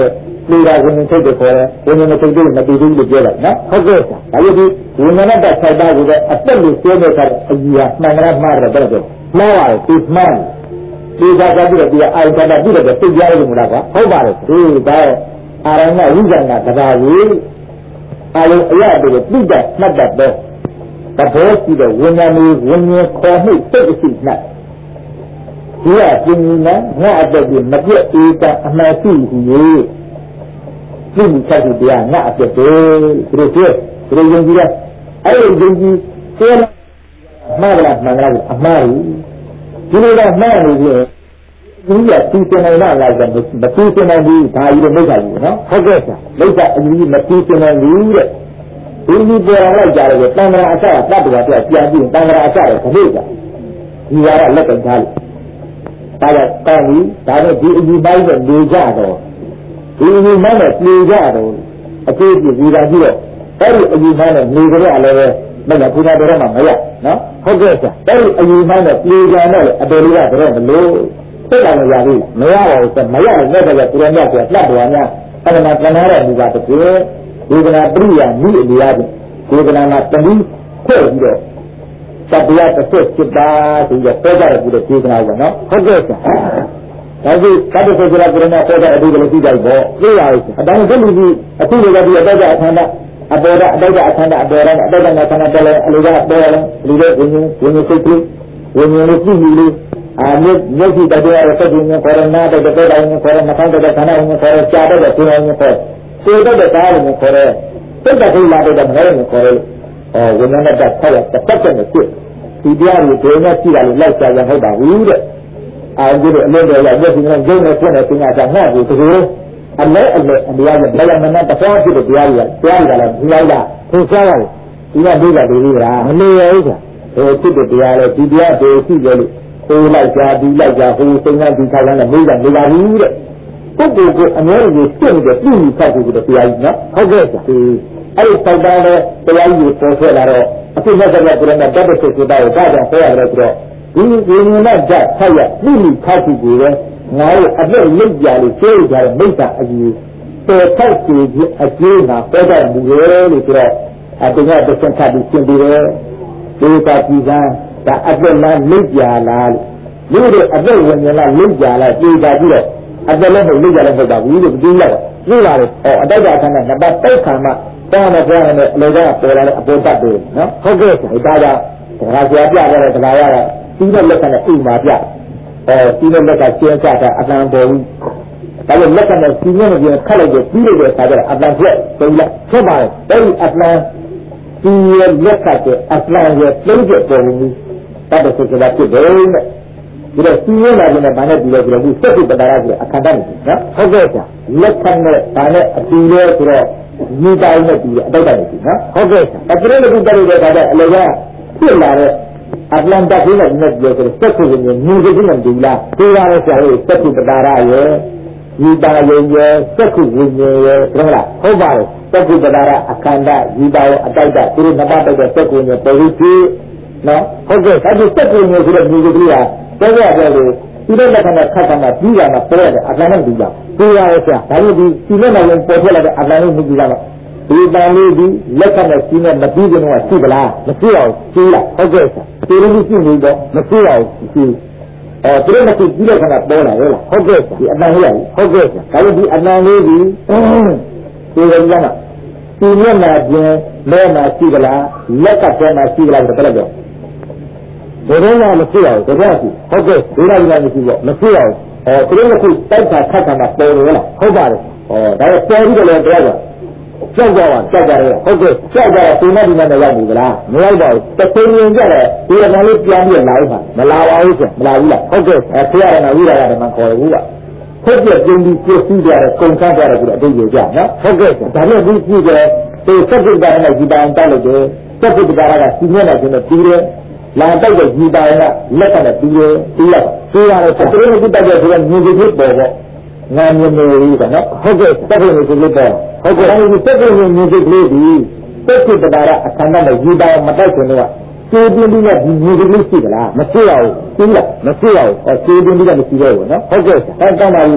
လူရာဝင်နေထုတ်တယ်ခေါ်တယ်ဝင်နေမထုတ်သေးဘူးမတည်သေးဘူးလို့ပြောတယ်နော်ဟုတ်ကဲ့ဒါလို့ဒီဝင်နေတဲ့ဆိုင်သားကိုလည်းအသက်လို့ပြောတဲ့အခါအကြီးကမှန်ကလားမှားတယ်တော့ပြောမှားပါတယ်ဒီမှန်ဒီကကပြီးတော့ဒီအာရုံကပြီးတော့သိကြရတယ်မို့လားကွာဟုတ်ပါတယ်ဒီဒါအာရုံကဝိဇ္ဇာကဘာကြီးအာရုံအရာတွေပြိတ္တမှတ်တတ်တော့သဘောရှိတဲ့ဝိညာဉ်လေးဝိညာဉ်ခေါ်မှုစိတ်ရှိမှတ်ဒီကပြင်းနေငါအတက်ပြီးမပြည့်အေးတာအမှန်ရှိဘူးကြီးဒီမိချက်ကြီးတရားငါအတက်တယ်သူတို့ပြောသူတို့ယုံကြည်တယ်အဲ့ဒီယုံကြည်ပြောမှားလားမှန်လားအမှားကြီးဒီလိုတော့မှန်နေပြီဒီကသူစင်နိုင်လားဆိုတော့မသူစင်နိုင်ဘူးဒါကြီးတော့မိစ္ဆာကြီးနော်ဟုတ်ကဲ့ဆရာမိစ္ဆာအကြီးမသူစင်နိုင်ဘူးတဲ့ဒီဒီပေါ်လိုက်ကြတယ်တန်ត្រာအစတတ်တော်ပြပြန်ပြီးတန်ត្រာအစရဲ့ခလေးကဒီရတာလက်ကင်ထားလို့ဒါကကောင်းပြီဒါနဲ့ဒီအကြီးပိုင်းနဲ့နေကြတော့ဒီအကြီးပိုင်းနဲ့ပြေကြတော့အကျိုးပြပြီးတာပြီးတော့အဲ့ဒီအကြီးပိုင်းနဲ့နေကြရလည်းပဲမဟုတ်ဘူးဒါတော့မှမရနော်ဟုတ်ကဲ့ဆရာအဲ့ဒီအကြီးပိုင်းနဲ့ပြေကြတော့အတော်လေးကတော့မလို့သိတယ်မရဘူးမရပါဘူးမရလည်းလည်းတော့ပြန်ရပြန်လှတ်တော်များအဲ့ဒါမှတဏှာတဲ့လူကတကယ်ဝေဒနာပရိယာမိအလျားဖြင့်ဝေဒနာမှာတတိခွဲပြီးတော့သတ္တရားတစ်ဆက်ဖြစ်တာဆိုပြီးတော့ပြောကြတယ်ပြီးတော့ဝေဒနာပေါ့နော်ဟုတ်ကဲ့ဆရာဒါကြီးသတ္တဆိုကြတဲ့ကရဏပြောတဲ့အဓိပ္ပာယ်သိကြပေါ့သိရပါဘူးအတိုင်းတလူကြီးအခုလိုလည်းဒီအတောက်အခန္ဓာအပေါ်ကအတောက်အခန္ဓာအပေါ်ကအတောက်ကအခန္ဓာတယ်အလိုကပေါ်တယ်လူတွေဝိညာဉ်ဝိညာဉ်စိတ်ကလေးဝိညာဉ်လေးကြည့်ပြီးလေးအာမြစ်မျက်စိတည်းရတဲ့စိတ်ဉာဏ်ခေါ်ရနာတဲ့တဲ့တိုင်းခေါ်ရမခံတဲ့ခန္ဓာဉာဏ်ခေါ်ရရှားတဲ့ဉာဏ်ခေါ်စေတဲ့ကားဉာဏ်ခေါ်ရစိတ်တည်းလာတဲ့ငါးဉာဏ်ခေါ်ရအော်ဝိညာဉ်နဲ့တက်ဆက်ရတစ်သက်နဲ့ဖြစ်ဒီတရားကိုဒေနဲ့ကြည့်ရလို့လိုက်ကြရဟုတ်ပါဘူးတဲ့အာဒီလိုအလုံးတွေရောက်မျက်စိနဲ့ဂုဏ်နဲ့ဖြစ်နေပညာကငှက်ကိုတကယ်အလဲအလဲအများကြီးဘယ်လိုမှမတရားဖြစ်တဲ့တရားကြီးတရားကြီးကလည်းဒီလိုက်တာသင်ရှားရတယ်ဒီကဒီကဒီလေးကမနေရဘူးဆိုဟိုဖြစ်တဲ့တရားလေဒီတရားတွေရှိကြလို့ဟိုလိုက်ကြဒီလိုက်ကြဟိုစိတ်နဲ့ဒီထားတဲ့မေးတာနေပါဘူးတဲ့ပုဂ္ဂိုလ်ကအများကြီးပြည့်နေတဲ့ပြည်ကြီးဆောက်ပြီးတဲ့တရားကြီးနော်ဟုတ်ကဲ့ဆရာဒီအဲ့ဒီဆောက်တာတဲ့တရားကြီးကိုပေါ်ထွက်လာတော့အခုမြတ်စွာဘုရားကတတ်တဲ့စိတ်ဆိုတာကိုဒါကြောင့်ပြောရတယ်ဆိုတော့ဒီဒီနဲ့ကြဆောက်ရပြည်ကြီးဆောက်ပြီးကိုငါတို့အသက်လိပ်ကြလို့ကျဲကြတဲ့မိစ္ဆာအကြီးပေါ်ထောက်ကြည့်အကျိုးမှာပေါ်တဲ့မူရဲလို့ဆိုတော့အတူကတစ်ဆင့်ခတ်ပြီးရှင်းပြီးတယ်ဒီကကြည်ကဒါအသက်လားလိပ်ကြလားလို့လူတွေအသက်ဝင်ရင်လားလိပ်ကြလားပြေကြပြီးတော့အသက်လည်းမလိပ်ကြလည်းမဟုတ်ပါဘူးလို့ပြောရတယ်ပြလာတယ်ဟောအတိုက်အခါနဲ့နံပါတ်တိတ်ခါမှတောင်းတယ်ပြောရတယ်အလေကပေါ်လာတဲ့အပေါ်တတ်တယ်နော်ဟုတ်ကဲ့ဒါကြောင့်ဒါကဆရာပြခဲ့တဲ့တရားရတာပြီးတဲ့လက်ကနဲ့အိမ်မှာပြအဲပြီးတဲ့လက်ကကျင်းချတာအတန်ပေါ်ဘူးဒါလို့လက်ကနဲ့စီးနေပြန်ခတ်လိုက်ပြီးပြီးတဲ့အခါကျတော့အတန်ပြက်ပြန်လိုက်ဖြစ်ပါတယ်အဲဒီအတန်ဒီလက်ကတဲ့အတန်ရဲ့ပြည့်ပြည့်ပေါ်ဘူးတတ်တဲ့စိတ်ကလေးဖြစ်တယ်တဲ့ဒီတော့စီးရလာတဲ့ဘာနဲ့ပြီးလဲဆိုတော့ဒီစက်စုပတာရဆိုအခါတည်းနော်ဟုတ်ကဲ့ဆရာလက်ခံနဲ့ဒါနဲ့အတူလဲဆိုတော့ဒီတိုင်းနဲ့ပြီးအတောက်တိုင်းပြီးနော်ဟုတ်ကဲ့ဆရာအခုလည်းဒီတည်းတဲ့ခါကျအလေကဖြစ်လာတဲ့အတ္တလန်တတ်ပြီးတော့မြတ်ပြောဆိုစက်စုကိုမြင်ကြည့်နေတယ်လားဒီပါလဲဆရာရဲ့စက်စုပတာရရဲ့ဒီတာယုံရဲ့စက်စုဝိညာဉ်ရဲ့ဟုတ်လားဟုတ်ပါတယ်စက်စုပတာရအခန္ဓာဒီတာရဲ့အတောက်တာသူတို့နပါတ်တဲ့စက်စုနဲ့ပေါ်ပြီးဖြစ်နော်ဟုတ်ကဲ့ဒါကြီးစက်စုနဲ့ဆိုတော့မြင်ကြည့်ရတော့ရတယ်လို့ဒီလိုလက္ခဏာခတ်တာမှပြီးတာမှပေါ်ရတယ်အတန်နဲ့ပြီးတာပြီးပါရဲ့ဆရာဒါလို့ဒီဒီလိုနဲ့ပေါ်ထွက်လာတဲ့အတန်နဲ့ပြီးတာတော့ဒီတန်လေးဒီလက္ခဏာရှိနေမပြီးကြတော့ရှိသလားမရှိအောင်ရှိလားဟုတ်ကဲ့ဆရာဒီလိုရှိနေတော့မရှိအောင်ရှိအဲသူတို့မရှိပြီးတဲ့ခါပေါ်လာရဲ့လားဟုတ်ကဲ့ဆရာဒီအတန်လေးဟုတ်ကဲ့ဆရာဒါလို့ဒီအတန်လေးဒီဒီလိုကဒီမျက်နှာပြင်လဲမှာရှိသလားလက်ကထဲမှာရှိသလားဆိုတော့ပြောဘယ်တော့မှမရှိအောင်တကယ်ရှိဟုတ်ကဲ့ဒီလိုလည်းမရှိတော့မရှိအောင်အဲသူတို့ကတိုက်တာခတ်တာမှပေါ်လို့လားဟုတ်ပါတယ်ဟောဒါတော့ပေါ်ပြီးတော့လည်းတရားကကြောက်ကြပါကြောက်ကြတယ်ဟုတ်ကဲ့ကြောက်ကြတော့ဒီနေ့ဒီနေ့မရောက်ဘူးလားမရောက်ပါဘူးတစ်ချိန်ရင်ကြတယ်ဒီကနေ့ပြန်ပြီးလာဦးမှာမလာပါဘူးဆရာမလာဘူးလားဟုတ်ကဲ့အဲဆရာကဝိရာကဓမ္မခေါ်ဘူးကဟုတ်ကဲ့ကျင်းပြီးပြည့်စည်ကြတယ်ကုန်ခန်းကြတယ်ပြီးတော့အတိတ်ကြနော်ဟုတ်ကဲ့ဒါနဲ့ဒီကြည့်ကြတယ်ဒီစက်ကုတ္တရနဲ့ဒီတိုင်းတောက်လိုက်တယ်စက်ကုတ္တရကစီမျက်နှာချင်းနဲ့ပြီးတယ်လာတော့တဲ့ဒီတိုင်းကလက်ကနဲ့ပြီးတယ်ပြီးတော့ပြီးရတယ်သူတို့ကတက်တဲ့ဆိုတော့ညီကြီးဖြစ်ပေါ်ပေါ့ငါမြင်နေပြီကနော်ဟုတ်ကဲ့တက်တဲ့ညီကြီးပေါ်ဟုတ်ကဲ့အဲဒီတက်တဲ့ညီကြီးလေးဒီတက်ကုတ္တရအခန္ဓာနဲ့ဒီတိုင်းမတိုက်ခင်တော့ကျေးပြင်းပြီးတော့ဒီညီကြီးလေးရှိသလားမရှိပါဘူးရှိလားမရှိပါဘူးအဲကျေးပြင်းပြီးတော့မရှိတော့ဘူးနော်ဟုတ်ကဲ့အဲတောင်းပါပြီ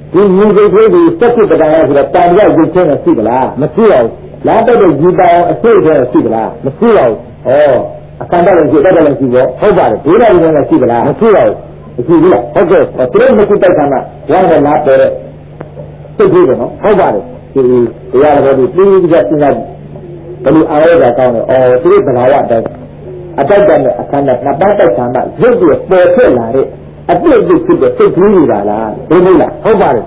ဒီမြင်စိတ်ကလေးဒီစက်ဖြစ်တရားဆိုတော့တာရရုပ်ချင်းနဲ့ရှိသလားမရှိပါဘူးလားတော့ဒီပါအောင်အစိတ်ထဲရှိသလားမရှိပါဘူးဩအခန္ဓာလည်းရှိတတ်တယ်လည်းရှိပေါ့ဟုတ်ပါတယ်ဒီလိုမျိုးလည်းရှိသလားမရှိပါဘူးမရှိဘူးလားဟုတ်ကဲ့သူတို့မရှိတိုက်ခါမှာဝါနဲ့လားပေါ်တဲ့စိတ်ကြီးတယ်နော်ဟုတ်ပါတယ်ဒီတရားတော်ဒီပြီးပြီးကြစဉ်းစားဘယ်လိုအားရတာကောင်းလဲအော်သူတို့ဘလာဝတိုင်းအတိုက်တနဲ့အခန္ဓာနှစ်ပါးတိုက်ခါမှာရုပ်တွေပေါ်ထွက်လာတဲ့အပြည့်အစုံဖြစ်တဲ့စိတ်ကြီးတွေပါလားဘယ်လိုလဲဟုတ်ပါတယ်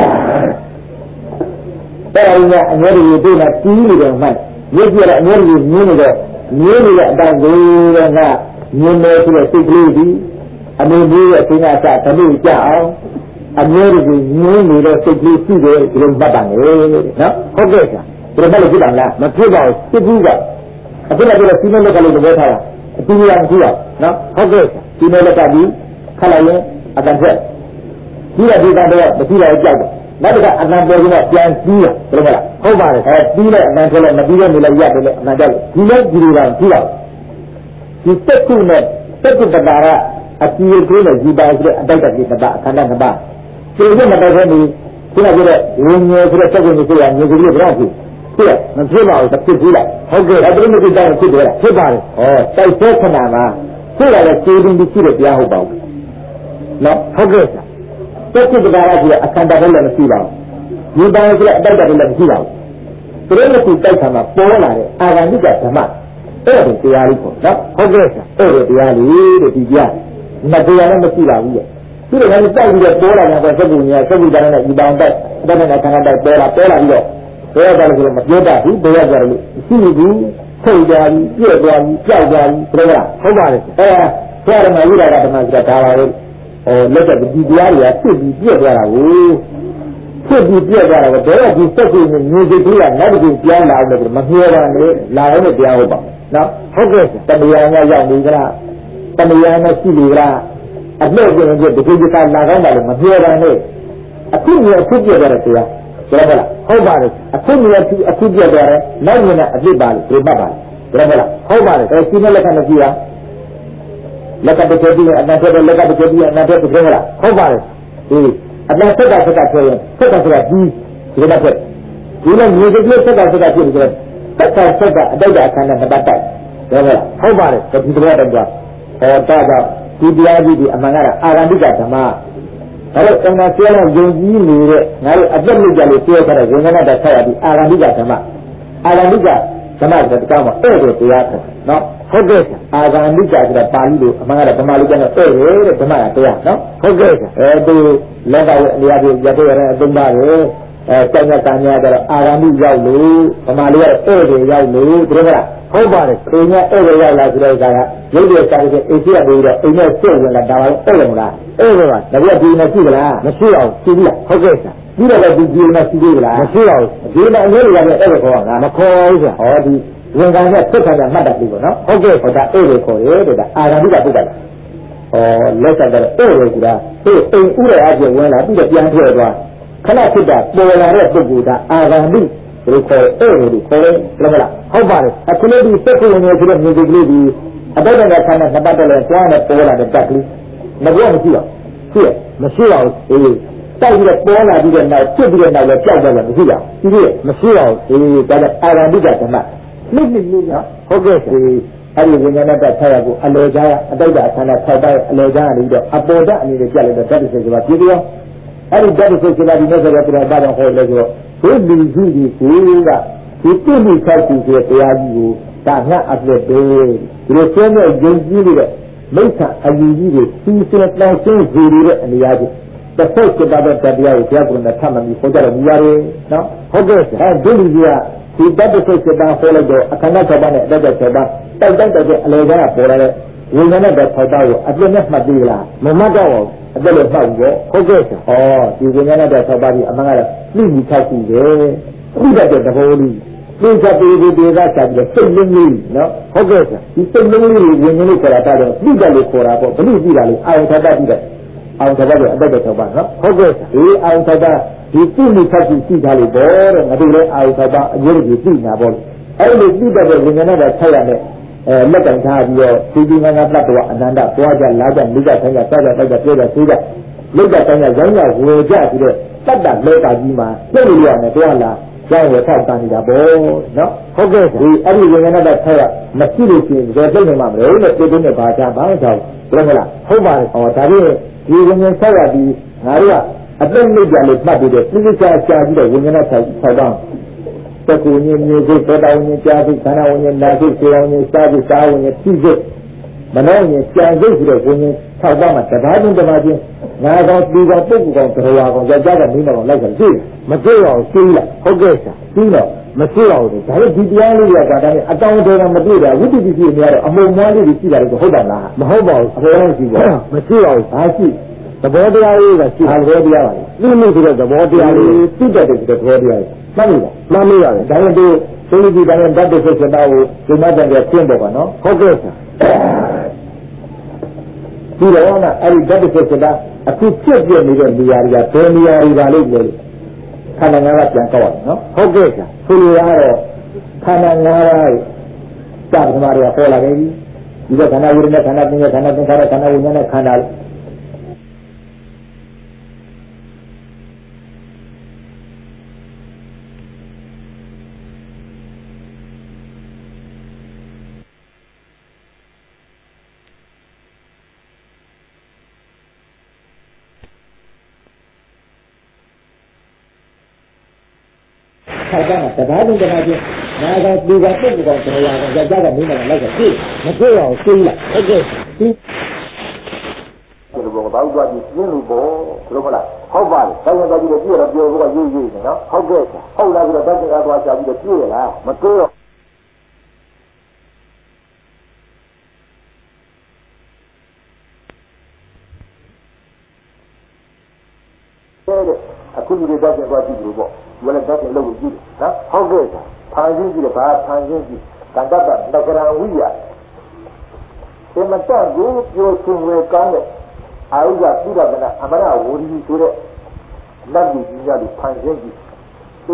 အဲ့ဒါကြီးကအငြင်းတွေတွေ့လာတီးနေတယ်မှရုပ်ပြတဲ့အငြင်းတွေမြင်နေတော့မြင်နေတဲ့အတိုင်းကိုကမြင်နေဆိုတဲ့စိတ်ကလေးဒီအမေကြီးရဲ့အင်းအစာတလို့ကြအောင်အမြဲတည်းမြင်နေတဲ့စိတ်ကလေးရှိတယ်ဒီလိုမှတ်ပါနဲ့နော်ဟုတ်ကဲ့ဆရာဒီလိုမှလည်းဖြစ်ပါလားမဖြစ်ပါဘူးစိတ်ကြီးကအခုလည်းပြောစီမံလက်ကလေးသဘောထားတာအတူတူမရှိပါနော်ဟုတ်ကဲ့စီမံလက်ကပြီးခက်လိုက်ရင်အတန်ဆက်ဒီကဒီကတော့မရှိတော့ကြောက်တယ်နောက်တစ်ခါအတန်ပေါ်ကတော့ပြန်ပြီးရဘယ်လိုလဲဟုတ်ပါတယ်အဲပြီးလိုက်အတန်ဆက်လိုက်မပြီးတော့နေလိုက်ရတယ်လေအတန်ကြောက်ဒီလိုဒီလိုတော့ပြီးတော့ဒီတက်ခုနဲ့တက်ခုပတာကအစီအကိုနဲ့ဒီပါဆိုတဲ့အတိုက်တတိတပါအခန္ဓာနှစ်ပါးဒီလိုမတိုက်ခဲနေခုနကပြောတဲ့ဝိညာဉ်ဆိုတဲ့စက်ကိုဆိုရမြေကြီးတွေတော့ဖြစ်ဖြစ်မဖြစ်ပါဘူးတစ်ဖြစ်ဘူးလားဟုတ်ကဲ့အဲ့ဒီလိုမျိုးတိုင်းဖြစ်တယ်ဖြစ်ပါတယ်ဩတိုက်ဖဲခဏမှာဖြစ်လာတဲ့ခြေရင်းပြီးရှိတဲ့တရားဟုတ်ပါဘူးနော်ဟုတ်ကဲ့တက်ခုပတာကဆိုတဲ့အခန္ဓာလည်းမရှိပါဘူးဒီပါဆိုတဲ့အတိုက်တတိလည်းမရှိပါဘူးဒီလိုမျိုးတိုက်ခါမှာပေါ်လာတဲ့အာဂန္တုကဓမ္မအဲ့ဒီတရားလေးပေါ့နော်ဟုတ်ကဲ့အဲ့ဒီတရားလေးတဲ့ဒီကြားမတရားလည်းမရှိပါဘူးရဲ့ဒီလိုလည်းကြောက်ပြီးတော့ပေါ်လာတဲ့စက်ကူညာစက်ကူတိုင်းနဲ့ဒီပေါင်းတိုက်အဲ့ဒါနဲ့ခန္ဓာတိုက်ပေါ်လာပေါ်လာပြီးတော့ဘယ်ရတယ်ဆိုတော့မပြောတတ်ဘူးဘယ်ရကြလို့ရှိဘူးထိတ်ကြပြီးပြည့်သွားပြီးကြောက်ကြပြီးဒါကဟုတ်ပါလေအဲဆရာတော်ကဝိရဒဓမ္မဆိုတာဒါပါလေဟိုလက်တဲ့ဒီတရားတွေကဖြစ်ပြီးပြည့်သွားတာကိုဖြစ်ပြီးပြည့်သွားတာကိုဘယ်တော့ဒီစက်ကူနဲ့ငြိစိတ်ကလေးကနောက်တစ်ခုပြောင်းလာအောင်လို့မမျှောပါနဲ့လာအောင်လို့တရားဟုတ်ပါနော်ဟုတ်ကဲ့တရားများရောက်နေကြလားတရားနဲ့ရှိလေလားအလှည့်ကျင်ကျဒီကိစ္စလာကောင်းတာလို့မပြောတာနဲ့အခုမျိုးအခုပြတဲ့တရားပြောပါလားဟုတ်ပါတယ်အခုမျိုးအခုပြတဲ့နောက်မြင်တဲ့အပြစ်ပါလို့ပြောပါလားပြောပါလားဟုတ်ပါတယ်အဲစီမလက်ကမရှိရလက်ကတကယ်ပြီးအနာတက်လက်ကတကယ်ပြီးအနာတက်ပြောပါလားဟုတ်ပါတယ်ဒီအနာဆက်ကဆက်ကဆိုရင်ဆက်ကဆက်ကပြီးဒီလိုပဲဒီလိုမျိုးဒီလိုဆက်ကဆက်ကဖြစ်ပြီးတော့ဆက်ကဆက်ကအတိတ်အခန္ဓာနှစ်ပါးတိုက်ပြောပါလားဟုတ်ပါတယ်ဒီလိုတော့ကြာဟောတာကြောင့်ဒီတရားကြီးဒီအမှန်ကတော့အာရဏိကဓမ္မဒါလို့အင်္ဂါကျဲလို့ယုံကြည်နေတဲ့ငါတို့အပြတ်လို့ကြလို့ပြောထားတဲ့ဝိညာဏတဆက်ရပြီးအာရဏိကဓမ္မအာရဏိကဓမ္မဆိုတဲ့တောင်းမှာအဲ့ဒီတရားဆိုနော်ဟုတ်ကဲ့အာရဏိကဆိုတာပါဠိလိုအမှန်ကတော့ဓမ္မလိုကျတော့အဲ့ဒီတဲ့ဓမ္မကတရားနော်ဟုတ်ကဲ့အဲဒီလောကရဲ့နေရာကြီးရတဲ့ရတဲ့အသုံးပါပဲအဲစိုက်ရတာများတော့အာရဏိရောက်လို့ဓမ္မလေးကတော့အဲ့ဒီရောက်လို့ပြောတာဟုတ်ပါတယ်အိမ်ကအဲ့လိုရောက်လာဆိုတဲ့အခါကရုပ်ရည်စားတဲ့အိမ်ကြီးကနေပြီးတော့အိမ်နဲ့စိတ်ဝင်လာဒါပါလို့အဲ့လိုလားအဲ့လိုပါဒါပြဒီမရှိသလားမရှိအောင်ရှိပြီလားဟုတ်ကဲ့ဆရာပြီးတော့ဒီဒီမရှိသေးဘူးလားမရှိပါဘူးဒီမှာအမျိုးတွေကလည်းအဲ့လိုခေါ်တာမခေါ်ဘူးဆရာဟောဒီဝင်ကံနဲ့ဆက်ခံရမှတ်တတ်ပြီပေါ့နော်ဟုတ်ကဲ့ဟောဒါအဲ့လိုခေါ်တယ်တဲ့ဒါအာရဏိကပုဂ္ဂိုလ်ဩလက်ဆက်တဲ့အဲ့လိုကအဲ့အိမ်ဥရအချင်းဝင်လာပြီးတော့ပြန်ထွက်သွားခဏဖြစ်တာပေါ်လာတဲ့ပုဂ္ဂိုလ်ကအာရဏိဒီခေါ်အဲ့လိုခေါ်တယ်ဟုတ်မလားဟုတ်ပါတယ်အခုလေးဒီစက်ကိုနေဆိုတဲ့မြေကြီးကလေးဒီအတိတ်ကခန္ဓာနှစ်ပတ်တည်းလဲသွားနေပေါ်လာတဲ့တက်ကလေးမပြောမရှိပါဘူးရှိရမရှိပါဘူးအေးတိုက်ပြီးတော့ပေါ်လာပြီးတော့နောက်ဖြစ်ပြီးတော့နောက်လည်းကြောက်တယ်လည်းမရှိပါဘူးဒီလိုမရှိပါဘူးအေးဒါလည်းအာရဏိကဓမ္မနိမ့်နိမ့်နော်ဟုတ်ကဲ့ဒီအဲ့ဒီဝိညာဏတဆက်ရကိုအလေကြားအတိတ်ကခန္ဓာ၆ပါးအလေကြားကနေပြီးတော့အပေါ်ဓာတ်အနေနဲ့ပြလိုက်တော့ဓာတ်တစ်စိတ်ဆိုတာပြည်ပြောအဲ့ဒီဓာတ်တစ်စိတ်ဆိုတာဒီနေ့ဆိုတော့ပြတော့ဘာတော့ဟောလဲဆိုတော့ဒီလူကြီးကြီးကိုကဒီတိတိဆောက်ကြည့်တဲ့တရားကြီးကိုဒါငါအပြည့်ပဲဒီလိုကျင်းတဲ့ယုံကြည်နေတဲ့မိစ္ဆာအယူကြီးတွေစီးစဲတောင်းဆင်းစေရတဲ့အနေအချင်းတစ်ဖက်စတဲ့တရားကိုကြားကုန်တဲ့ထမှမီခေါ်ကြတော့မြည်ရတယ်နော်ဟုတ်ကဲ့အဲဒီလူကြီးကဒီတတ်တဲ့စိတ်ကဟောလိုက်တော့အခန္ဓာ၆ပါးနဲ့အတ္တ၆ပါးတိုက်တိုက်တဲ့အလေကပေါ်လာတဲ့ဝိညာဏတဲ့၆ပါးကိုအပြည့်နဲ့မှတ်သေးလားမမှတ်တော့ဘူးအပြည့်လို့မှတ်ဘူးဟုတ်ကဲ့ဩဒီဝိညာဏတဲ့၆ပါးကြီးအမှန်ကတော့သိပြီး၆ခုပဲသိတတ်တဲ့သဘောလေးသိချပေဒီဒေသဆက်ပြီးစိတ်လုံးလေးနော်ဟုတ်ကဲ့ဒီစိတ်လုံးလေးကိုဝိညာဉ်လေးခေါ်တာတော့သိတယ်လို့ခေါ်တာပေါ့ဘလို့သိတာလဲအာယုထတတ်ပြီးတယ်အာယုထတတ်ရဲ့အတ္တ၆ပါးနော်ဟုတ်ကဲ့ဒီအာယုထတတ်ဒီသိမိချက်ကြီးသိတာလို့ပေါ့တဲ့ငါတို့လည်းအာယုထတတ်အရေးကြီးသိနေတာပေါ့အဲ့လိုသိတတ်တဲ့ဝိညာဉ်နဲ့ဆက်ရတဲ့အဲလက်ကင်ထားပြီးတော့ဒီဒီငါငါတတ်တော့အနန္တသွားကြလာကြမိကြဆိုင်ကြစကြတိုက်ကြပြောကြသေးကြလိတ်ကြတိုင်းကြရောင်းကြဝေကြပြီးတော့တတ်တာလောကကြီးမှာပြည့်လို့ရတယ်တွားလာကျောင်းဝထောက်တန်နေတာဘောနော်ဟုတ်ကဲ့ဒီအဲ့ဒီဝင်နေတဲ့ဆက်ရမရှိလို့ရှိရင်ဘယ်သိနေမှာမလို့နဲ့ပြည်သူနဲ့ဘာသာဘာကြောင့်ပြောမလားဟုတ်ပါတယ်ဟောဒါဖြင့်ဒီဝင်နေဆက်ရပြီးငါတို့ကအသိမိတ်ကြလို့မှတ်ပြီးတော့ပြည့်စုံချာပြီးတော့ဝင်နေတဲ့ဆက်ဆောက်တော့တကူညင်းမျိုးစိတ်တော်တော်ညင်းကြားစိတ်ခန္ဓာဝင်ညင်းနာစိတ်စေအောင်ညင်းစားစိတ်စားဝင်ညင်းပြည့်စိတ်မနှောင်းညင်းကြံစိတ်ပြီးတော့ဝင်ညင်းဆောက်တော့မှတပါးချင်းတပါးချင်းငါကောင်ဒီကောင်ပုဂ္ဂိုလ်ကောင်တရားကောင်ယောက်ျားကမိန်းမကောင်လိုက်ကြည့်မကြည့်အောင်ရှင်းလိုက်ဟုတ်ကဲ့ဆရာရှင်းတော့မကြည့်အောင်ဒါလည်းဒီတရားလေးတွေကဒါနဲ့အတောင်တော်မပြည့်တာဝိတ္တိပြည့်နေရတော့အမုံမွားလေးတွေရှိတာလည်းဟုတ်တယ်လားမဟုတ်ပါဘူးအပေါ်ရှိပါမကြည့်အောင်ဘာရှိသဘောတရားလေးကရှိတာသဘောတရားပါလေသိလို့ဆိုတော့သဘောတရားလေးသိတတ်တဲ့သဘောတရားလေးမှတ်လို့လားမှတ်လို့ရတယ်ဒါနဲ့ဒီသိလို့ဒီတိုင်းဓာတ်တစ်ဆက်တာကိုဒီမှတ်တယ်ကျင့်တော့ပါနော်ဟုတ်ကဲ့ဆရာဒီတော့ကအဲ့ဒီဓာတ်တစ်ဆက်တာအခုဖြစ်ပြနေတဲ့နေရာတွေကဘယ်နေရာတွေကလို့ပြောလို့ခန္ဓာငါးပါးပြန်ကောက်ရနော်ဟုတ်ကဲ့ဆရာဆိုလိုရတော့ခန္ဓာငါးပါးစာပထမတွေကပေါ်လာခဲ့ပြီဒီကခန္ဓာဝိရဏခန္ဓာပညာခန္ဓာသင်္ခါရခန္ဓာဝိညာဉ်နဲ့ခန္ဓာဆောက်တာတပါးချင်းတပါးချင်းငါကဒီကပုဂ္ဂိုလ်ကောင်တရားကောင်ယောက်ျားကမိန်းမကောင်လိုက်ကြည့်မကြည့်အောင်ရှင်းလိုက်ဟုတ်ကဲ့ဒီလိုဘောတော့ကြည့်ရှင်းလို့ဘောဘယ်လိုမလားဟုတ်ပါလေတောင်းတော့ကြည့်လို့ပြည့်တော့ပြောဖို့ကရေးရေးနေနော်ဟုတ်ကဲ့ဟုတ်လားပြီးတော့တက်ကြသွားကြပြီးတော့ပြည့်ရလားမကြည့်တော့အခုဒီတက်ကြသွားကြည့်လို့ပေါ့ဝလည်းတက်ကြလို့ကြည့်တယ်နော်ဟုတ်ကဲ့ဖန်ဆင်းကြည့်တယ်ဘာဖန်ဆင်းကြည့်ကံတတ်တာနဂရဝိယဒီမတတ်ကိုပြောရှင်ဝေကောင်းတဲ့အာဟုဇပြုရမနာအမရဝရီဆိုတဲ့လက်ကြီးကြီးရလို့ဖန်ဆင်းကြည့်သူ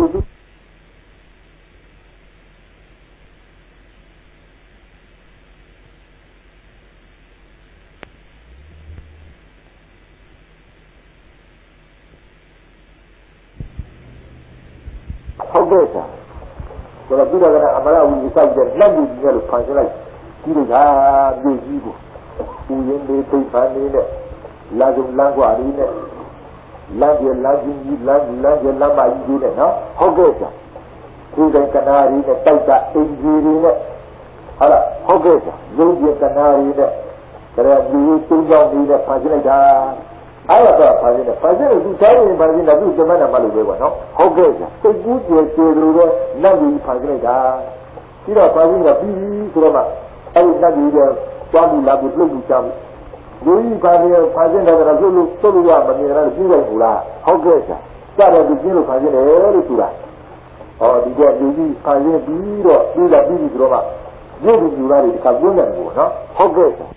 ဟုတ်ကဲ့ဆရာဆိုတော့ပြီးတော့ကအမရဝီစောက်တဲ့လက်ကြီးကြီးလို့ဖန်ဆင်းလိုက်ဒီလိုကပြည်ကြီးကိုဦးရင်းလေးသိပ္ပံလေးနဲ့လာကြလမ်းကွာလေးနဲ့လမ်းကျလမ်းကြီးလမ်းလမ်းကျလမ်းမကြီးနဲ့နော်ဟုတ်ကဲ့ဆရာဒီတိုင်းကနာရီနဲ့တောက်တာအင်ဂျီတွေနဲ့ဟုတ်လားဟုတ်ကဲ့ဆရာရုပ်ပြကနာရီနဲ့ဒါရမျိုးသုံးကြောင်းလေးနဲ့ဖန်ဆင်းလိုက်တာအဲ့တော့ဖန်ဆင်းတယ်ဖန်ဆင်းလို့ဒီတိုင်းရင်ဖန်ဆင်းတယ်သူ့ကျမနဲ့မလို့ပဲကွာနော်ဟုတ်ကဲ့ဆရာစိတ်ကူးကျေကျေလို့တော့လက်ကြီးဖန်ဆင်းလိုက်တာပြီးတော့ဖန်ဆင်းတာပြီးဆိုတော့မှအဲ့ဒီလက်ကြီးကသွားပြီးလာပြီးပြုတ်ပြီးချမ်းလူကြီးဖန်ဆင်းဖန်ဆင်းတယ်ကတော့ပြုတ်လို့ပြုတ်လို့ရမမြင်တယ်ပြီးလိုက်ဘူးလားဟုတ်ကဲ့ဆရာစတယ်ဒီကျင်းလို့ဖန်ဆင်းတယ်လို့ဆိုတာဟောဒီကလူကြီးဖန်ဆင်းပြီးတော့ပြီးတော့ပြီးပြီးဆိုတော့မှရုပ်ပြီးယူလာတယ်ဒီကပြင်းတယ်ကိုနော်ဟုတ်ကဲ့ဆရာ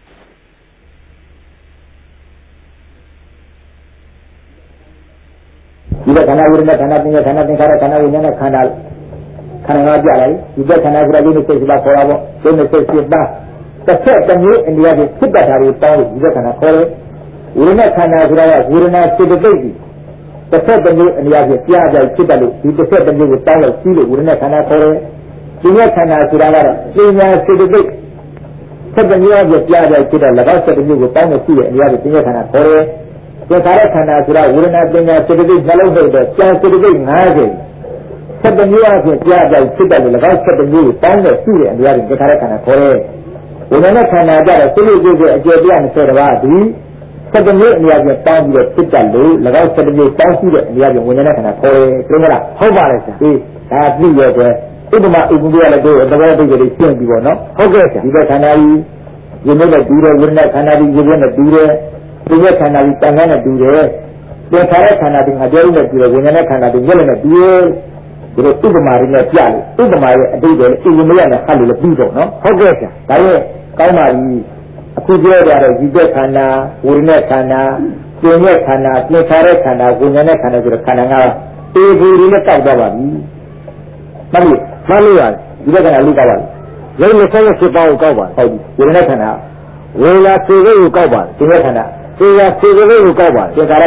ဒီကခန္ဓာဝိရဏခန္ဓာပညာခန္ဓာသင်္ခါရခန္ဓာဝိညာဉ်နဲ့ခန္ဓာခန္ဓာငါးပြလိုက်ဒီကခန္ဓာဆိုတာဒီနေ့စိတ်ကခေါ်တာပေါ့ဒီနေ့စိတ်စိတ်သားတစ်ဆက်တစ်မျိုးအိန္ဒိယပြည်ဖြစ်တတ်တာတွေတောင်းလို့ဒီကခန္ဓာခေါ်တယ်ဝိရဏခန္ဓာဆိုတာကဝိရဏစိတ်တိတ်ကြီးတစ်ဆက်တစ်မျိုးအိန္ဒိယပြည်ပြားပြိုင်ဖြစ်တတ်လို့ဒီတစ်ဆက်တစ်မျိုးကိုတောင်းလို့ပြီးလို့ဝိရဏခန္ဓာခေါ်တယ်ဒီကခန္ဓာဆိုတာကတော့ပညာစိတ်တိတ်ဆက်တစ်မျိုးပြပြားပြိုင်ဖြစ်တဲ့၎င်းဆက်တစ်မျိုးကိုတောင်းလို့ပြီးတဲ့အိန္ဒိယပြည်ပညာခန္ဓာခေါ်တယ်သင်္ခါရခန္ဓာဆိုတာဝေဒနာပညာစေတသိက်နှလုံးသွင်းတဲ့ကြံစေတသိက်၅၀ဆက်တမျိုးအဖြစ်ကြားကြဖြစ်တယ်လည်း၎င်းဆက်တမျိုးကိုတောင်းတဲ့ရှိတဲ့အများကြီးသင်္ခါရခန္ဓာခေါ်တယ်ဝေဒနာခန္ဓာကြတော့စိတ်လေးကိုအကျေပြ၂၀တပါးဒီဆက်တမျိုးအများကြီးတောင်းပြီးတော့ဖြစ်တယ်လို့၎င်းဆက်တမျိုးတောင်းရှိတဲ့အများကြီးဝေဒနာခန္ဓာခေါ်တယ်သိမလားဟုတ်ပါလေဆရာဒီဒါပြည့်ရဲ့ဥပမာဥပမာလည်းတို့သဘောတိတ်တွေရှင်းပြီးပေါ့နော်ဟုတ်ကဲ့ဆရာဒီဘက်ခန္ဓာကြီးယုံနဲ့ပြီးတော့ဝေဒနာခန္ဓာကြီးယုံနဲ့ပြီးတော့ဒီကခန္ဓာကြီးတန်ခါနဲ့တူတယ်သင်္ခါရခန္ဓာကြီးငါပြောလို့တူတယ်ဝိညာဉ်နဲ့ခန္ဓာကြီးမျက်လည်းနဲ့တူတယ်ဒီလိုဥပမာတွေနဲ့ပြလို့ဥပမာရဲ့အတိတ်တွေအရင်မရနဲ့ဟတ်လို့လည်းပြီးတော့နော်ဟုတ်ကဲ့ဆရာဒါရဲ့ကောင်းပါပြီအခုပြောကြတဲ့ဒီကခန္ဓာဝိညာဉ်ခန္ဓာသင်္ရဲ့ခန္ဓာသင်္ခါရခန္ဓာဝိညာဉ်နဲ့ခန္ဓာဆိုတဲ့ခန္ဓာကအေဒီတွေနဲ့တောက်သွားပါပြီမှတ်လို့မှတ်လို့ရတယ်ဒီကခန္ဓာလေးကောက်ပါလိမ့်လုံး၂၈ပါးကိုကောက်ပါဟုတ်ပြီဝိညာဉ်နဲ့ခန္ဓာဝေလာစေကိုကောက်ပါသင်္ရဲ့ခန္ဓာသေရစေကလေးကိုကောက်ပါတယ်သင်္ခါရခန္ဓာ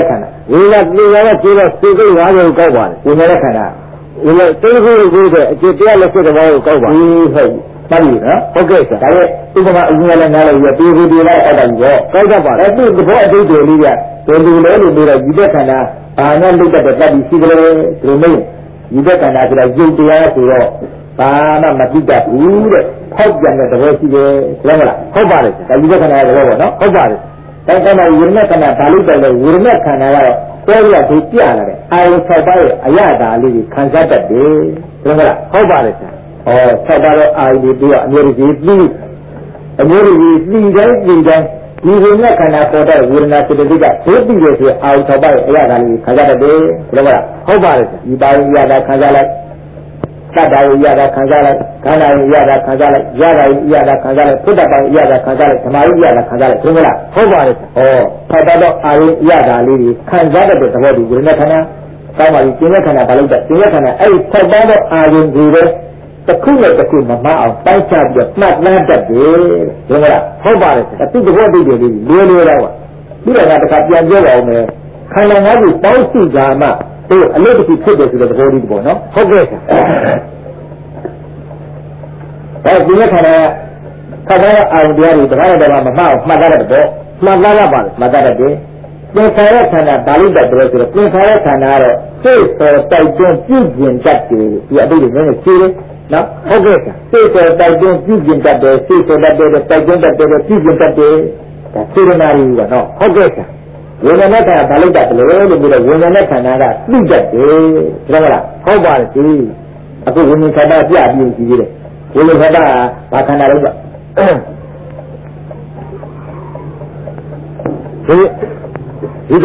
ဝိညာဉ်ပြရတဲ့ကျေတော့စိတ်ကငါးရုံကောက်ပါလေဝိညာဉ်ခန္ဓာဝိညာဉ်သိခုကိုတဲ့အကျတရားလက်စစ်တဘောကိုကောက်ပါအေးဟုတ်ပါပြီနော်ဟုတ်ကဲ့ဆရာဒါရဲ့ဥပမာအရင်လည်းနားလို့ရပြေပြေပြေလိုက်အောက်တယ်ပေါ့ကောက်တတ်ပါလေသူ့သဘောအတိတ်တွေလေးကဘယ်လိုလဲလို့ပြောတော့ဒီဘက်ခန္ဓာဘာနဲ့လုတ်တဲ့တက်ပြီးရှိကြတယ်ဒီလိုမျိုးဒီဘက်ခန္ဓာဆိုတာရုပ်တရားဆိုတော့ဘာမှမသိတတ်ဘူးတဲ့ဖောက်ပြန်တဲ့သဘောရှိတယ်ဟုတ်မလားဟုတ်ပါတယ်ဒါဒီဘက်ခန္ဓာရဲ့သဘောပေါ့နော်ဟုတ်ပါတယ်ဒါကမှဝိရဏခန္ဓာဘာလို့တယ်လဲဝိရဏခန္ဓာကတော့ပြောရဒီပြလာတယ်အာယု၆ပါးရဲ့အရသာလေးကိုခံစားတတ်တယ်ဟုတ်မလားဟုတ်ပါတယ်ဆရာဩ၆ပါးတော့အာယုတွေပြီးတော့အမျိုးကြီးပြီးအမျိုးကြီးပြီးတိုင်းပြီးတိုင်းဒီဝိညာဉ်ခန္ဓာပေါ်တဲ့ဝေဒနာစိတ္တိကဘုသိတယ်ဆိုအာယု၆ပါးရဲ့အရသာလေးကိုခံစားတတ်တယ်ဟုတ်မလားဟုတ်ပါတယ်ဆရာဒီပါယုရတာခံစားလိုက်သတ္တဝိရတာခံစားလိုက်ခန္ဓာဝိရတာခံစားလိုက်ရတာဝိရတာခံစားလိုက်ဖုဒ္ဓပါဝိရတာခံစားလိုက်ဓမ္မဝိရတာခံစားလိုက်ဟုတ်မလားဟုတ်ပါတယ်ဩဆောက်တော့အာယုရတာလေးကိုခံစားတဲ့သဘောဒီဝိညာဉ်ခန္ဓာကောင်းပါပြီကျင့်တဲ့ခန္ဓာဘာလို့လဲကျင့်တဲ့ခန္ဓာအဲ့ဆောက်တော့အာယုကိုပဲတစ်ခုနဲ့တစ်ခုမမအောင်တိုက်ချပြီးမှတ်လန်းတတ်တယ်ဟုတ်မလားဟုတ်ပါတယ်သူသဘောတည်းတည်းလေးလွယ်လွယ်တော့ပါပြီးတော့ကတခါပြန်ပြောပါဦးမယ်ခန္ဓာငါးခုပေါင်းစုကြမှာသူအလုပ်တစ်ခုဖြစ်တယ်ဆိုတဲ့သဘောလေးပေါ့နော်ဟုတ်ကဲ့ဆရာအဲဒီခန္ဓာခန္ဓာအာရုံတရားတွေတခါတည်းမှာမမအောင်မှတ်တတ်တဲ့ပေါ့မှတ်သားရပါမှတ်တတ်တယ်သင်္ခါရခန္ဓာဘာလို့တတ်တယ်ဆိုတော့သင်္ခါရခန္ဓာကတော့စိတ်ပေါ်တိုက်တွန်းပြုကျင်တတ်တယ်ဒီအတိတ်တွေနည်းနည်းရှင်းတယ်နော်ဟုတ်ကဲ့ဆရာစိတ်ပေါ်တိုက်တွန်းပြုကျင်တတ်တယ်စိတ်ပေါ်တတ်တယ်တိုက်တွန်းတတ်တယ်ပြုကျင်တတ်တယ်ဒါစေရနာကြီးကနော်ဟုတ်ကဲ့ဆရာဝိညာဉ်နဲ့ခန္ဓာဘာလို့တတ်တယ်လို့ပြောတော့ဝိညာဉ်နဲ့ခန္ဓာကသိတတ်တယ်ဟုတ်ကဲ့လားဟုတ်ပါပြီအခုဝိညာဉ်ခန္ဓာပြပြီးကြည့်ရတယ်ဝိညာဉ်ခန္ဓာဘာခန္ဓာလဲဆိုဒီဒီက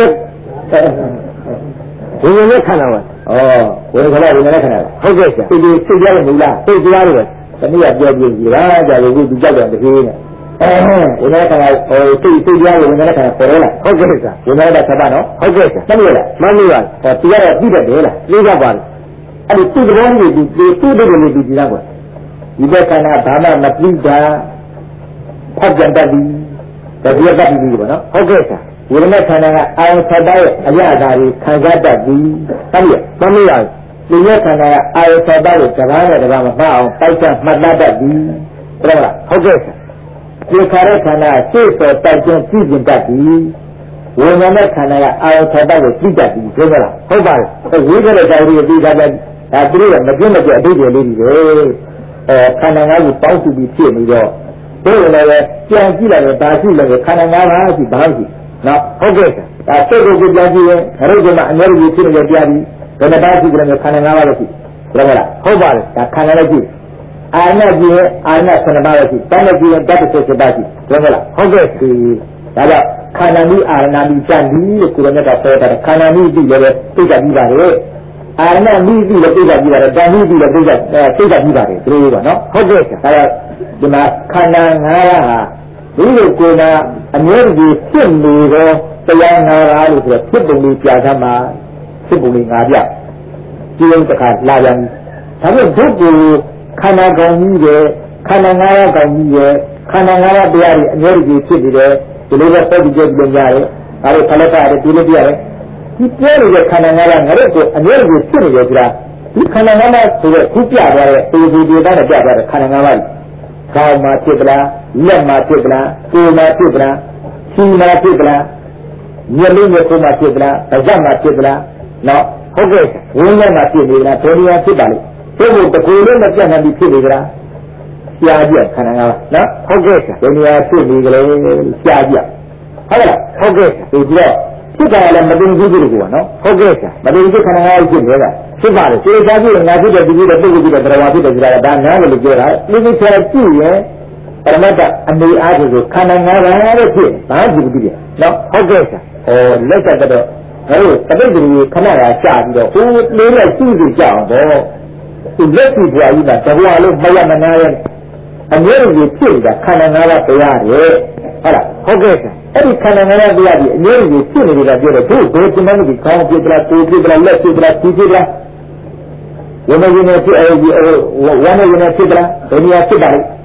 ဝိညာဉ်နဲ့ခန္ဓာပါဩဝိညာဉ်ခန္ဓာဝိညာဉ်နဲ့ခန္ဓာဟုတ်ကဲ့ဆရာဒီဒီသိကြလို့မလားသိတရားလို့ပဲတနည်းပြောပြကြည့်လားကြာလို့ဒီကြောက်တယ်တခေးနဲ့အဲဝိညာဉ်ခန္ဓာဟိုသိသိတရားလို့ဝိညာဉ်ခန္ဓာပေါ်လာဟုတ်ကဲ့ဆရာဝိညာဉ်နဲ့ခန္ဓာနော်ဟုတ်ကဲ့ဆရာမလို့လားမလို့ပါဟောတရားတော့ပြီးတတ်တယ်လားပြီးကြပါလားအဲ့ဒီသူ့တော်လေးဒီသူ့သူ့တော်လေးဒီလားကွာဒီဘက်ခန္ဓာဘာမှမပြီးတာဖောက်ကြတတ်ပြီဒါပြတ်တတ်ပြီပေါ့နော်ဟုတ်ကဲ့ဆရာဝိညာဉ်ခန္ဓာကအာယု၆ပါးရဲ့အရသာကိုခံစားတတ်ပြီဟုတ်ပြီမမရဘူးဒီခန္ဓာကအာယု၆ပါးကိုတကားနဲ့တကားမမှအောင်တိုက်ချမှတ်တတ်တတ်ပြီဟုတ်လားဟုတ်ကဲ့ဆရာဒီခါရခန္ဓာရှေ့စောတိုက်ကျင်းကြည့်ကျင်တတ်ပြီဝိညာဉ်နဲ့ခန္ဓာကအာယု၆ပါးကိုကြည့်တတ်ပြီဟုတ်ကဲ့လားဟုတ်ပါတယ်ဝိညာဉ်နဲ့ခန္ဓာကိုကြည့်တတ်တယ်ဒါသူတို့ကမပြတ်မပြတ်အတိတ်တွေလေးတွေအဲခန္ဓာငါးခုပေါင်းစုပြီးဖြစ်ပြီးတော့ဘယ်လိုလဲပြန်ကြည့်လိုက်ရင်ဒါရှိလည်းခန္ဓာငါးပါးရှိဘာရှိနော်ဟုတ်ကဲ့ဒါစိတ်ကိုပြန်ကြည့်ရင်ခရုကမှာအများကြီးဖြစ်နေကြပြီဘယ်နှပါးရှိကြလဲခန္ဓာငါးပါးလို့ရှိဟုတ်ကဲ့လားဟုတ်ပါတယ်ဒါခန္ဓာလည်းကြည့်အာရဏကြည့်ရင်အာရဏဆန္ဒပါးလို့ရှိတဏှကြည့်ရင်တတ္တဆက်ပါးရှိဟုတ်ကဲ့လားဟုတ်ကဲ့ဒီဒါကြောင့်ခန္ဓာကြီးအာရဏကြီးစံပြီးလို့ကိုယ်နဲ့ကပြောတာခန္ဓာကြီးပြီးလည်းသိကြပြီးပါလေအာရဏမိပြီးလည်းသိကြပြီးပါတယ်တဏှပြီးလည်းသိကြသိကြပြီးပါတယ်ဒီလိုပါနော်ဟုတ်ကဲ့ဆရာဒါကြောင့်ဒီမှာခန္ဓာငါးပါးဟာဒီလိုကိုယ်ကအမြဲတည်းဖြစ်နေတော့တရားငါးပါးလို့ဆိုတော့ဖြစ်ပုံလေးပြသမှာဖြစ်ပုံလေးငါးပြကျင်းတစ်ခါလာပြန်ဒါပေမဲ့ဒုက္ခခန္ဓာကောင်းကြီးရဲ့ခန္ဓာငါးပါးကောင်းကြီးရဲ့ခန္ဓာငါးပါးတရားတွေအမြဲတည်းဖြစ်နေတယ်ဒီလိုပဲပုံကြည့်ကြည့်ကြရတယ်ဒါတွေခလက်တာတွေဒီလိုပြရတယ်ဒီပြောနေတဲ့ခန္ဓာငါးပါးငါတို့ကိုအမြဲတည်းဖြစ်နေတယ်ဆိုတာဒီခန္ဓာငါးပါးဆိုတဲ့ခုပြသွားတဲ့အေဒီဒေတာနဲ့ပြသွားတဲ့ခန္ဓာငါးပါးကောင်းမှဖြစ်ပလားလက်မှဖြစ်ပလားကိုယ်မှဖြစ်ပလားခြေမှဖြစ်ပလားမျက်လုံးနဲ့ကိုယ်မှဖြစ်ပလားပါးစပ်မှဖြစ်ပလားနော်ဟုတ်ကဲ့ဝိညာဉ်မှဖြစ်နေလားဘယ်နေရာဖြစ်ပါလိမ့်ဒီလိုတကူလေးမပြတ်နိုင်ပြီးဖြစ်နေကြလားရှားပြခန္ဓာငါးပါးနော်ဟုတ်ကဲ့ဘယ်နေရာဖြစ်နေကြလဲရှားပြဟုတ်လားဟုတ်ကဲ့ဒီတော့ဖြစ်တာလည်းမတင်ကြည့်ဘူးကွာနော်ဟုတ်ကဲ့မတင်ကြည့်ခန္ဓာငါးပါးဖြစ်နေတာဖြစ်ပါလေစေစားကြည့်ရင်ငါဖြစ်တဲ့ဒီကြီးတဲ့ပုဂ္ဂိုလ်ကြီးတဲ့တရားဖြစ်တဲ့ဆိုတာဒါနားလို့ပြောတာဒီလိုချာကြည့်ရင်ပရမတ္တအနေအားဖြင့်ခန္ဓာငါးပါးလို့ဖြစ်ဘာကြည့်ပြီးနော်ဟုတ်ကဲ့ဆရာဟောလက်ဆက်တော့အဲတပိတ်တူခဏကကြာပြီးတော့ဟိုလေးနဲ့ကြည့်ကြည့်ကြအောင်တော့ဒီလက်ကြည့်ကြကြီးကတဘွားလို့မရမနာရဲ့အမြဲတည်းဖြစ်နေတာခန္ဓာငါးပါးတရားရဲ့ဟုတ်လားဟုတ်ကဲ့ဆရာအဲ့ဒီခန္ဓာငါးပါးတရားကြီးအမြဲတည်းဖြစ်နေတယ်ပြောတော့သူ့ဘယ်စမန်းကြီးကောင်းဖြစ်လားကိုယ်ဖြစ်လားလက်ဖြစ်လားကြီးဖြစ်လားဝိညာဉ်နဲ့ဖြစ်အဲဒီဝမ်းနဲ့ဖြစ်လားဘယ်နေရာဖြစ်ပါလဲ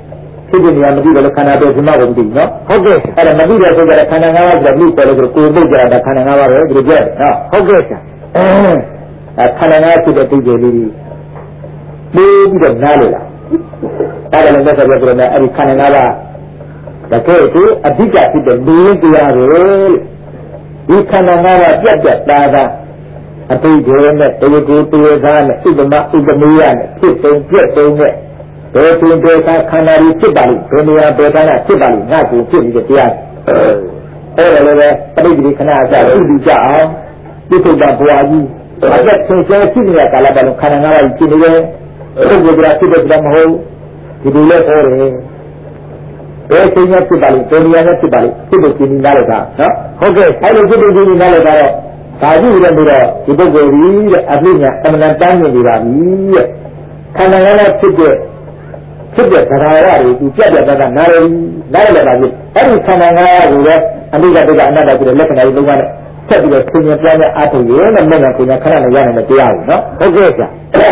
ဖြစ်တဲ့နေရာမသိတော့ခန္ဓာပဲဒီမှာကိုမသိနော်ဟုတ်ကဲ့အဲ့ဒါမသိတဲ့ဆိုကြတဲ့ခန္ဓာ၅ပါးဆိုတော့လူပေါ်လို့ကိုယ်ပုတ်ကြတာခန္ဓာ၅ပါးပဲဒီလိုပြောနော်ဟုတ်ကဲ့ဆရာအဲခန္ဓာ၅ပါးဖြစ်တဲ့သိကြလေးပြီးပြီးတော့နားလို့လားဒါလည်းလက်ဆက်ပြောကြတယ်အဲ့ဒီခန္ဓာ၅ပါးတကယ်ကိုအဓိကဖြစ်တဲ့လူရင်းတရားပဲဒီခန္ဓာ၅ပါးပြတ်ပြတ်သားသားအတိတ်တွေနဲ့တေကိုတေကားနဲ့ဥပမာဥပမေယနဲ့ဖြစ်ဆုံးပြည့်စုံတဲ့ဘယ်သူဘယ်ကခန္ဓာကြီးဖြစ်ပါလိမ့်ဘယ်နေရာဘယ်ကဖြစ်ပါလိမ့်ငါကိုဖြစ်နေတဲ့တရားအဲ့ဒါလည်းပဲပဋိဒီခဏအစဥဒိကြအောင်ပြည့်စုံတဲ့ဘဝကြီးအကျက်ဆင်းရဲဖြစ်နေတဲ့ကာလပတ်လုံးခန္ဓာ၅ပါးကြီးဖြစ်နေတယ်ပုဂ္ဂိုလ်ကဖြစ်တဲ့ကြောင့်မဟုတ်ဒီလိုလဲဟောတယ်ဘယ်ဆင်းရဲဖြစ်ပါလိမ့်ဘယ်နေရာနဲ့ဖြစ်ပါလိမ့်ဖြစ်လို့ရှင်နားလိုက်တာနော်ဟုတ်ကဲ့အဲ့လိုဖြစ်လို့ရှင်နားလိုက်တာတော့ဒါကြည့်ရပြီးတော့ဒီပုဂ္ဂိုလ်ကြီးတဲ့အပြည့်ညာအမှန်တမ်းမြင်နေပါပြီတဲ့ခန္ဓာငါးပါးဖြစ်တဲ့ဖြစ်တဲ့သဘာဝတွေသူပြတ်ပြတ်သားသားနားရည်နားရလည်းပါပြီအဲ့ဒီခန္ဓာငါးပါးကိုလည်းအနိစ္စဒုက္ခအနတ္တဆိုတဲ့လက္ခဏာတွေလုံးဝနဲ့ဆက်ပြီးတော့သင်ញပြတဲ့အားထုတ်ရတဲ့မဲ့ကကိုညာခဏနဲ့ရနိုင်တဲ့တရားကိုနော်ဟုတ်ကဲ့ဆရာ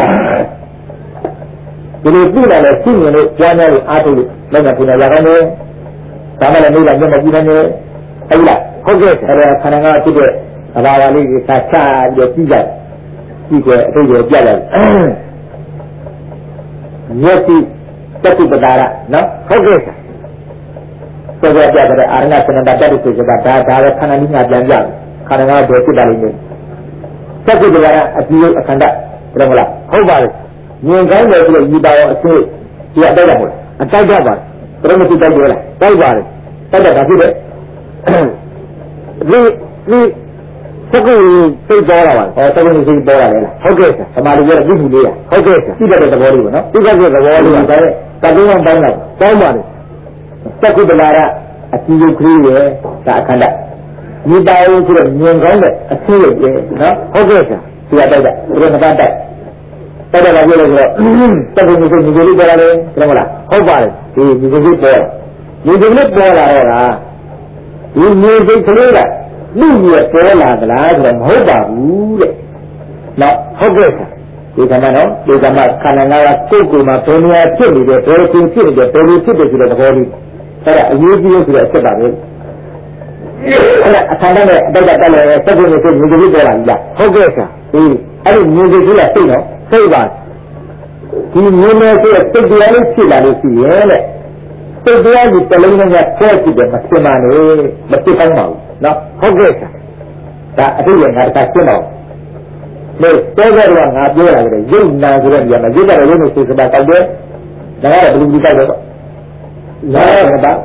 ဒီလိုပြလာလဲရှင်းရင်လို့ကြားများလို့အားထုတ်လို့မဲ့ကကိုညာရကောင်းတယ်ဒါမှလည်းနေလာမျက်မှောက်ကြည့်နေတယ်ဟုတ်လားဟုတ်ကဲ့ဆရာခန္ဓာငါးပါးဖြစ်တဲ့အဘာဝလေးကိုသာချပြီးကြည့်လိုက်ကြည့်ကြအထိတ်ကိုပြလိုက်မျက်စိတတိပဒါရနော်ဟုတ်ကဲ့ဆိုတော့ပြတဲ့အာရဏစနန္ဒတတိဆိုတာဒါဒါပဲခန္ဓာကြီးငါပြန်ပြခန္ဓာငါတော့ဖြစ်ပါလိမ့်မယ်တတိပဒါရအကြည့်အခန္ဓာဘယ်လိုမလားဟုတ်ပါလေမြင်ကောင်းတယ်ဆိုလို့ဤပါရောအသေးဒီအတိုက်ရမို့အတိုက်ရပါဘယ်လိုမရှိတိုက်ရလားတိုက်ပါလေတိုက်တာဒါဖြစ်တယ်ဒီဒီသက္ကုသိပေါ်လာပါဟောသက္ကုသိပေါ်လာလေလားဟုတ်ကဲ့ဆရာသမာဓိရဲ့ဒီမှုလေးရဟုတ်ကဲ့ဆရာသိတဲ့သဘောလေးပေါ့နော်သိတဲ့သဘောလေးကဒါလည်းတကုန်းပေါင်းလိုက်ပေါင်းပါလေသက္ကုတလာရအကြည့်ရုပ်ကလေးရဲ့ဒါအခန္ဓာဒီပါရုံဆိုတော့မြင်ကောင်းတဲ့အသေးရုပ်ရဲ့နော်ဟုတ်ကဲ့ဆရာဒီအတိုက်တာဘယ်မှာတိုက်တိုက်တယ်လာပြောလို့ဆိုတော့သက္ကုသိညီလေးပေါ်လာလေဟုတ်မလားဟုတ်ပါလေဒီညီလေးပေါ်ညီလေးပေါ်လာတော့လားဒီညီလေးကလေးကလူကြီးပေါ်လာသလားဆိုတော့မဟုတ်ပါဘူးတဲ့နော်ဟုတ်ကဲ့ဒီကမှနော်ဒီကမှခန္ဓာငါးပါးကိုယ်ကိုယ်မှာဘယ်နေရာဖြစ်နေတယ်ဘယ်လိုဖြစ်နေတယ်ဘယ်လိုဖြစ်တယ်ဆိုတဲ့သဘောလေးအဲ့ဒါအရေးကြီးလို့ဆိုတဲ့အချက်ပါပဲအဲ့ဒါအခန္ဓာနဲ့အတိုက်တက်လည်းစက်ကုန်ကိုမြင်ကြည့်ပေါ်လာပြီလားဟုတ်ကဲ့ဆရာဒီအဲ့ဒီမြင်ကြည့်ကစိတ်နော်စိတ်ပါဒီမြင်နေဆိုတဲ့စိတ်တရားလေးဖြစ်လာလို့ရှိရဲ့တဲ့စိတ်တရားကိုတလုံးလုံးကဖွဲ့ကြည့်တယ်မဖြစ်ပါနဲ့မဖြစ်ကောင်းပါဘူးနော်ဟုတ်ကဲ့ဒါအတိတ်ကငါတခါရှင်းပါဦးလေတောကြတော့ငါပြောတာလေရုပ်နာဆိုတဲ့နေရာမှာရုပ်ကတော့ရုပ်နဲ့စိတ်ကတောက်တယ်ဒါကတော့ဘယ်လိုကြည့်တော့လာရတာ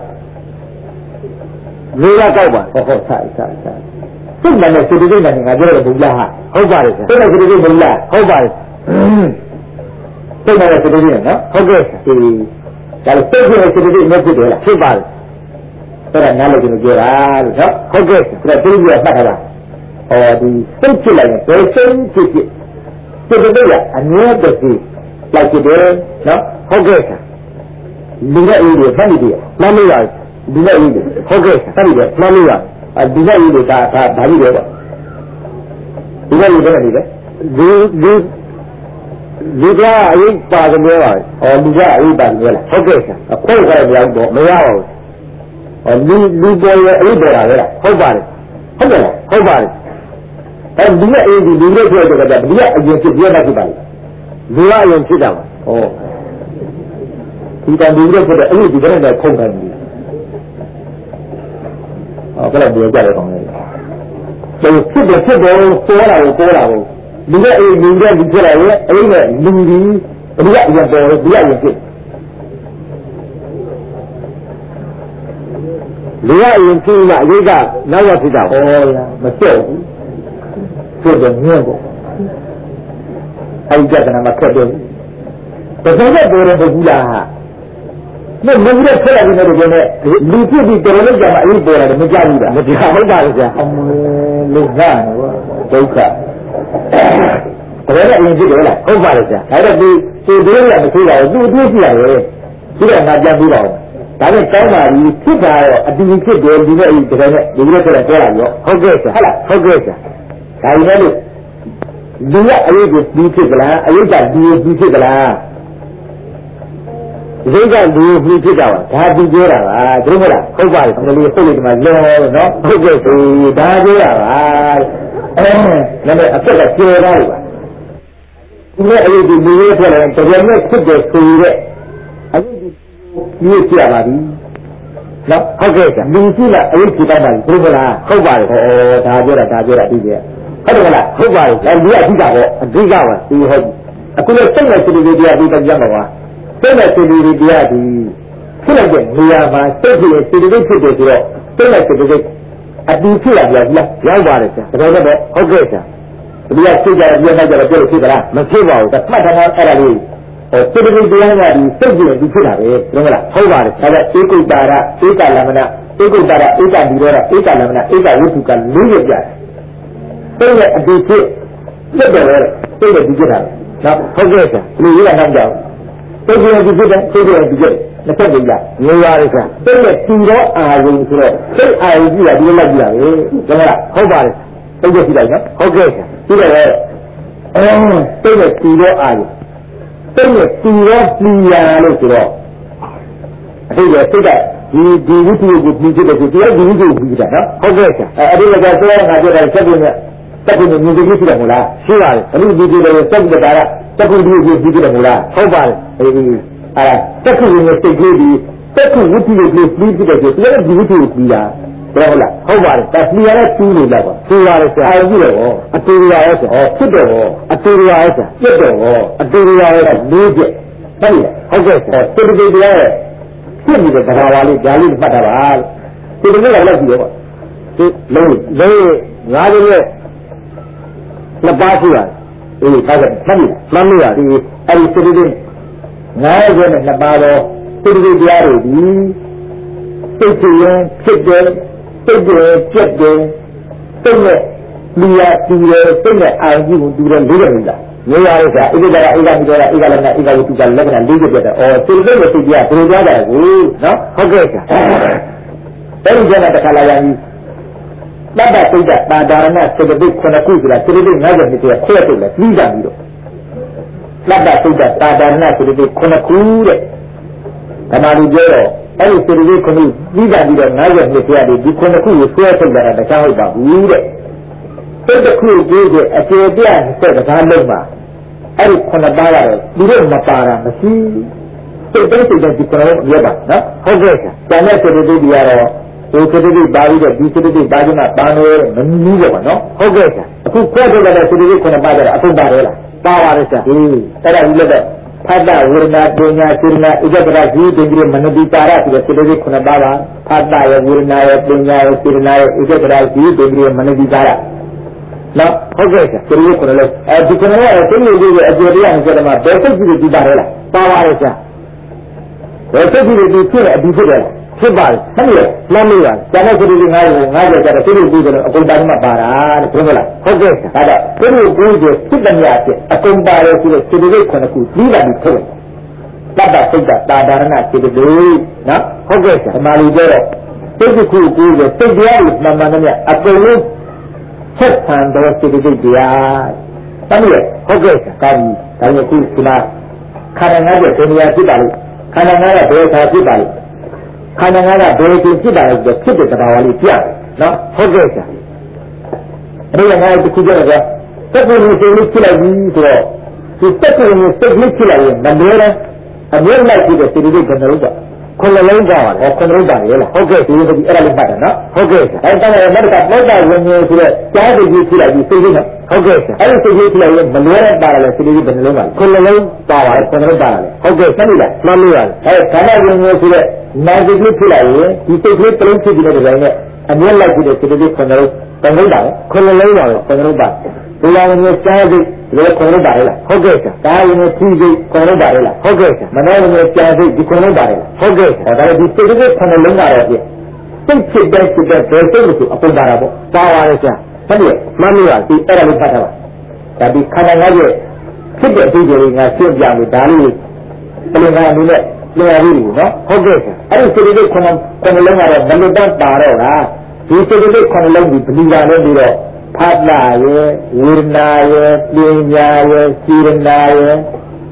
လေးရကောက်ပါဟုတ်ဟုတ်ဆိုင်ဆိုင်ဆိုင်စိတ်နဲ့စိတ်တွေနဲ့ငါပြောတယ်ဘုရားဟာဟုတ်ပါတယ်စိတ်နဲ့စိတ်တွေဘုရားဟုတ်ပါတယ်စိတ်နဲ့စိတ်တွေနော်ဟုတ်ကဲ့ဒီဒါစိတ်နဲ့စိတ်တွေမဖြစ်တယ်လားဖြစ်ပါတယ်အဲ့ဒါနားလို့ကျွန်တော်ပြောတာလို့နော်ဟုတ်ကဲ့ဆိုတော့ဒီလိုပတ်ထားတာဟောဒီစိတ်ဖြစ်လိုက်ရင်ဘယ်စိတ်ဖြစ်ဖြစ်စိတ်တွေကအမြဲတည်းလိုက်ကြတယ်နော်ဟုတ်ကဲ့လူရဲ့အေးတွေဖတ်နေတယ်မှန်လို့ရတယ်လူရဲ့အေးတွေဟုတ်ကဲ့ဖတ်နေတယ်မှန်လို့ရအဲဒီရဲ့အေးတွေကဒါဒါကြီးတယ်ပေါ့ဒီရဲ့အေးတွေနေတယ်ဒီဒီဒီကအရေးပါကြတယ်ပါဟောလူကအရေးပါကြတယ်ဟုတ်ကဲ့အခွင့်အရေးကြောင့်တော့မရပါဘူးလူလူပေါ်ရဲ့အရေးပေါ်လာလေဟုတ်ပါတယ်ဟုတ်တယ်ဟုတ်ပါတယ်အဲဒီရဲ့အေးဒီလူတွေပြောကြတာဒီရဲ့အရင်ဖြစ်ပြတာဖြစ်ပါလေလူကအရင်ဖြစ်တာပါဟောဒီတန်ဒီရဲ့ဖြစ်တဲ့အရေးဒီကနေ့နဲ့ခုံတယ်ဟောဘယ်လိုပြောကြလဲကောင်းလဲဒီဖြစ်တယ်ဖြစ်တယ်ပေါ်လာကိုပေါ်လာကိုလူရဲ့အေးလူရဲ့ဒီဖြစ်လာရဲ့အဲ့ဒီနဲ့လူဒီဒီကအရင်ပေါ်ဒီကအရင်ဖြစ်လူရရင်ကြည့်မှအရေးကနောက်ရဖြစ်တာဩရာမကြောက်ဘူးဖြစ်တယ်မြင်ပေါ့အဲဒီကြတဲ့မှာခက်တယ်တကယ်တော့ပေါ်တယ်ဘူးလားမင်းမင်းရဲ့ဆက်ရတယ်လို့ပြောနေလူဖြစ်ပြီးတော်လို့ကြာမှအရေးပေါ်တယ်မကြဘူးလားမကြဟုတ်ပါဘူးကြာအမလူကနော်ဒုက္ခတကယ်တော့အရင်ဖြစ်တယ်လားဟုတ်ပါလေကြာဒါတော့ဒီဒီတွေးရမရှိတာဘူးသူအတွေ့ရှိရတယ်ဒီတော့ငါပြန်ပြီးတော့ဒါနဲ့ကောင်းပါပြီဖြစ်တာတော့အတူဖြစ်တယ်ဒီနဲ့ဒီကနေ့ဒီလိုဆိုတော့ပြောလာရောဟုတ်ကဲ့ဆရာဟုတ်လားဟုတ်ကဲ့ဆရာဒါကြီးလည်းလူကအရေးကိုပြီးဖြစ်ကြလားအရေးကဒီပြီးဖြစ်ကြလားဒီကလူကြီးဖြစ်တာပါဒါပြီးပြောတာပါသူတို့ကဟုတ်ပါလေအမလေးဟုတ်လေဒီမှာလောနော်ဟုတ်ကဲ့ဆိုဒါပြောတာပါအဲလည်းအက်ကကကျေတာပါဒီနေ့အဲ့ဒီလူရဲ့ထွက်လာတယ်တကယ်နဲ့ဖြစ်တယ်ဆိုရက်အဲ့ဒီပြည့်ပြပါပြီနော်ဟုတ်ကဲ့လူကြီးလားအဲ့ဒီဖြစ်တော့ပါဘူးဘုရားဟုတ်ပါတယ်ဟောဒါပြောတာဒါပြောတာပြီးပြဟုတ်တယ်မလားဟုတ်ပါတယ်အဲ့ဒီအဓိကပေါ့အဓိကပါဒီဟုတ်အခုလည်းစိတ်နဲ့စိတ်တွေတရားပြီးတော့ကြမှာပါစိတ်နဲ့စိတ်တွေတရားဒီဖြစ်လိုက်တဲ့နေရာမှာစိတ်တွေစိတ်တွေဖြစ်တယ်ဆိုတော့စိတ်နဲ့စိတ်တွေအတူဖြစ်လာပြန်လားရောက်ပါတယ်ဆရာဒါတော့ဟုတ်ကဲ့ဆရာဒီကစိတ်ကြရပြနေကြတော့ပြောလို့ဖြစ်သလားမဖြစ်ပါဘူးမှတ်ထားအဲ့ဒါလေးဟိုစိတ်တွေတရားကဒီစိတ်တွေဒီဖြစ်တာပဲဟုတ်မလားဟုတ်ပါတယ်ဒါကဧကုတ္တာရဧကလမနဧကုတ္တာရဧကဒီရောဧကလမနဧကဝိသုကလေးရပြစိတ်နဲ့အတူဖြစ်ဖြစ်တယ်စိတ်နဲ့ဒီဖြစ်တာနော်ဟုတ်ကဲ့ဆရာလူကြီးကနောက်ကြောင်စိတ်ရဲ့ဒီဖြစ်တဲ့စိတ်ရဲ့ဒီဖြစ်နှစ်ဆက်ကြည့်ရနေရရဆရာစိတ်ရဲ့တူတော့အာရုံဆိုတော့စိတ်အာရုံကြည့်ရဒီလိုလိုက်ကြည့်ရပဲဟုတ်မလားဟုတ်ပါတယ်စိတ်ရဲ့ကြည့်လိုက်နော်ဟုတ်ကဲ့ဆရာကြည့်တယ်အဲစိတ်ရဲ့တူတော့အာရုံစိတ်ရဲ့တူတော့ပြညာလို့ဆိုတော့အထိရဲ့စိတ်ကဒီဒီဝိသုကိုပြီးဖြစ်တယ်ဆိုတရားဒီဝိသုကိုပြီးတာနော်ဟုတ်ကဲ့ဆရာအဲအဲ့ဒီကဆိုတော့ငါပြောတယ်စက်ကုန်နဲ့စက်ကုန်နဲ့မြင်ကြည့်ရှိတယ်မဟုတ်လားရှိပါတယ်အဲ့ဒီဒီဒီလည်းစက်ကုန်တာကစက်ကုန်ဒီကိုပြီးတယ်မဟုတ်လားဟုတ်ပါတယ်အေးအဲ့ဒါစက်ကုန်နဲ့စိတ်ကလေးဒီစက်ကုန်ဝိသုကိုပြီးဖြစ်တယ်ဆိုတရားဒီဝိသုကိုပြီးတာဟုတ်လားဟုတ်ပါတယ်ဒါပြရတဲ့တူးလို့လောက်ပါတူပါတယ်ဆရာအဲ့ဒီတော့အတူရရဲ့ဆိုဩဖြစ်တော့အတူရရဲ့ဆိုပြတ်တော့အတူရရဲ့လေးပြဟုတ်လားဟုတ်ကဲ့ဆရာစိတ်တွေတရားရဲ့ဖြစ်နေတဲ့သဘာဝလေးဒါလေးမှတ်တာပါဒီလိုမျိုးလောက်ကြည့်ရောဒီလုံးလုံးငါးရက်နှစ်ပါးရှိပါတယ်အေးဒါကမှတ်မိမှတ်မိရဒီအဲ့ဒီစိတ်တွေငါးရက်နဲ့နှစ်ပါးတော့စိတ်တွေတရားတွေဒီစိတ်တွေဖြစ်တယ်စိတ်တွေပြတ်တယ်စိတ်နဲ့လူရတူတယ်စိတ်နဲ့အာရုံကိုတူတယ်လေးရတယ်လားနေရရတာဣဒ္ဓရာဣဒ္ဓမိတော်ရာဣဒ္ဓလနာဣဒ္ဓဝတ္တုကလက္ခဏာလေးချက်ပြတ်တယ်။အော်စိတ်နဲ့စိတ်ကြီးကဘယ်လိုကြားတယ်ကိုနော်ဟုတ်ကဲ့ဆရာ။အဲဒီကျတဲ့ခါလာရင်တတ္တစိတ်ကတာဒါရဏစေတသိက်ခုနှစ်ခုဆိုတာစေတသိက်၅၀နှစ်တည်းခွဲထုတ်လဲပြီးကြပြီးတော့တတ္တစိတ်ကတာဒါရဏစေတသိက်ခုနှစ်ခုတဲ့ဓမ္မလူပြောတော့အဲဒီစေတသိက်ခုနှစ်ပြီးကြပြီးတော့၅၀နှစ်တည်းဒီခုနှစ်ခုကိုဆွဲထုတ်လာတာတခြားဟုတ်ပါဘူးတဲ့စိတ်တစ်ခုကြီးတဲ့အကျေပြတ်တဲ့ကစားလုံးမှာအဲ့ဒီခုနှစ်ပါးကတော့ဒီလိုမပါတာမရှိစိတ်တိုင်းစိတ်တိုင်းဒီကောရပါနော်ဟုတ်ကဲ့ဆရာကျန်တဲ့စိတ်တွေဒီကတော့ဒီစိတ်တွေပါပြီးတော့ဒီစိတ်တွေပါကြမှာပါနေမနည်းတော့ပါနော်ဟုတ်ကဲ့ဆရာအခုခွဲထုတ်လာတဲ့စိတ်တွေခုနှစ်ပါးကျတော့အကုန်ပါတယ်လားပါပါတယ်ဆရာဒီအဲ့ဒါဒီလိုတော့ဖတ်တာဝေဒနာပညာစေနာဣဇ္ဇရာဇီတိတိမနတိတာရဆိုတဲ့စိတ်တွေခုနှစ်ပါးပါဖတ်တာရဲ့ဝေဒနာရဲ့ပညာရဲ့စေနာရဲ့ဣဇ္ဇရာဇီတိတိမနတိတာရနော်ဟုတ်ကဲ့ဆရာဒီလိုခုနလေးအဲဒီခုနလေးအသိဉာဏ်ကြီးရဲ့အကျေတရားနဲ့ကျတော့ဘယ်စိတ်ကြီးကြည့်ပါလဲလားပါပါရဲ့ဆရာဘယ်စိတ်ကြီးကြည့်ဖြစ်လဲအဒီဖြစ်တယ်ဖြစ်ပါလားဟုတ်ရဲ့မှတ်မိပါကျန်တဲ့စိတ်ကြီးငါ့ကိုငါ့ရဲ့ကျတော့စိတ်ကြီးကြည့်တယ်အကုန်တိုင်းမှာပါတာတဲ့ဟုတ်ကဲ့လားဟုတ်ကဲ့ဆရာဒါတော့စိတ်ကြီးကြည့်ဖြစ်တယ်များဖြစ်အကုန်ပါရဲ့ဆိုတဲ့စိတ်ကြီးခုနခုပြီးတာပြီးဖြစ်တယ်တတ္တစိတ်ကတာဒါရဏစိတ်ကြီးနော်ဟုတ်ကဲ့ဆရာဒီမှာလူပြောတော့စိတ်ခုကိုယ်စိတ်တရားကိုမှန်မှန်နဲ့အကုန်လုံးဆက်ဆံတော်စိတ်တိတ်တရားတမ်းရဟုတ်ကဲ့ကာဒီဒါနဲ့ခုဒီမှာခန္ဓာငါးရဲ့နေရာဖြစ်ပါလို့ခန္ဓာငါးရဲ့ဘယ်သာဖြစ်ပါလို့ခန္ဓာငါးကဘယ်သူဖြစ်ပါလဲဆိုဖြစ်တဲ့သဘာဝလေးပြတယ်နော်ဟုတ်ကဲ့ဆရာအဲ့ဒါငါ့ကိုခုပြောတော့စက်ကုန်စိတ်လေးဖြစ်လိုက်ပြီဆိုတော့ဒီစက်ကုန်စိတ်လေးဖြစ်လိုက်ရင်မလဲလားအမြဲလိုက်ဖြစ်တဲ့စိတ်လေးကဘယ်လိုလဲခုနလုံးကြပါလေခုနလုံးကြရလားဟုတ်ကဲ့ဒီလိုဒီအဲ့ဒါလေးမှတ်တယ်နော်ဟုတ်ကဲ့အဲ့ဒါလည်းမတ်ကပေါ်တာဝင်နေဆိုတော့ကြားသူကြီးဖြစ်လိုက်ပြီးစိတ်ကြီးနဲ့ဟုတ်ကဲ့အဲ့ဒီစိတ်ကြီးဖြစ်လိုက်ရင်မလွဲပါလားစိတ်ကြီးဘယ်နှလုံးပါလဲခုနလုံးပါပါတယ်ခုနလုံးပါလားဟုတ်ကဲ့ဆက်လို့လားမှတ်လို့ရတယ်အဲ့ခန္ဓာဝင်နေဆိုတော့နာစိတ်ကြီးဖြစ်လိုက်ရင်ဒီစိတ်ကြီးပလုံးဖြစ်ပြီးတဲ့ဒီတိုင်းနဲ့အမြဲလိုက်ပြီးတဲ့စိတ်ကြီးခုနလုံးတန်လုံးပါလေခုနလုံးပါလေခုနလုံးပါဒီလိုမျိုးကြားသူဒီခုနလုံးပါလေလားဟုတ်ကဲ့ဒါရင်ဖြီးစိတ်ခုနလုံးပါလေလားဟုတ်ကဲ့မနောမျိုးကြားစိတ်ဒီခုနလုံးပါလေဟုတ်ကဲ့ဒါလည်းဒီစိတ်ကြီးခုနလုံးပါတော့ပြစိတ်ဖြစ်တဲ့စိတ်တဲ့ဘယ်စိတ်လို့ဆိုအကုန်ပါတာပေါ့ပါပါလေဆရာဟုတ်ရဲ့မှန်လို့ရဒီအဲ့ဒါလေးဖတ်ထားပါဒါဒီခန္ဓာငါးရဲ့ဖြစ်တဲ့အသေးတွေကရှင်းပြလို့ဒါလေးပြင်ကားအနေနဲ့လျှော်ပြီးနော်ဟုတ်ကဲ့ဆရာအဲ့ဒီစိတ်ကြီးခုနခုနလုံးကတော့မလွတ်တော့ပါတော့လားဒီစိတ်ကြီးခုနလုံးဒီပလီလာနဲ့ပြီးတော့ဖတ်လာရဲ့ဝေဒနာရဲ့ပညာရဲ့စေရနာရဲ့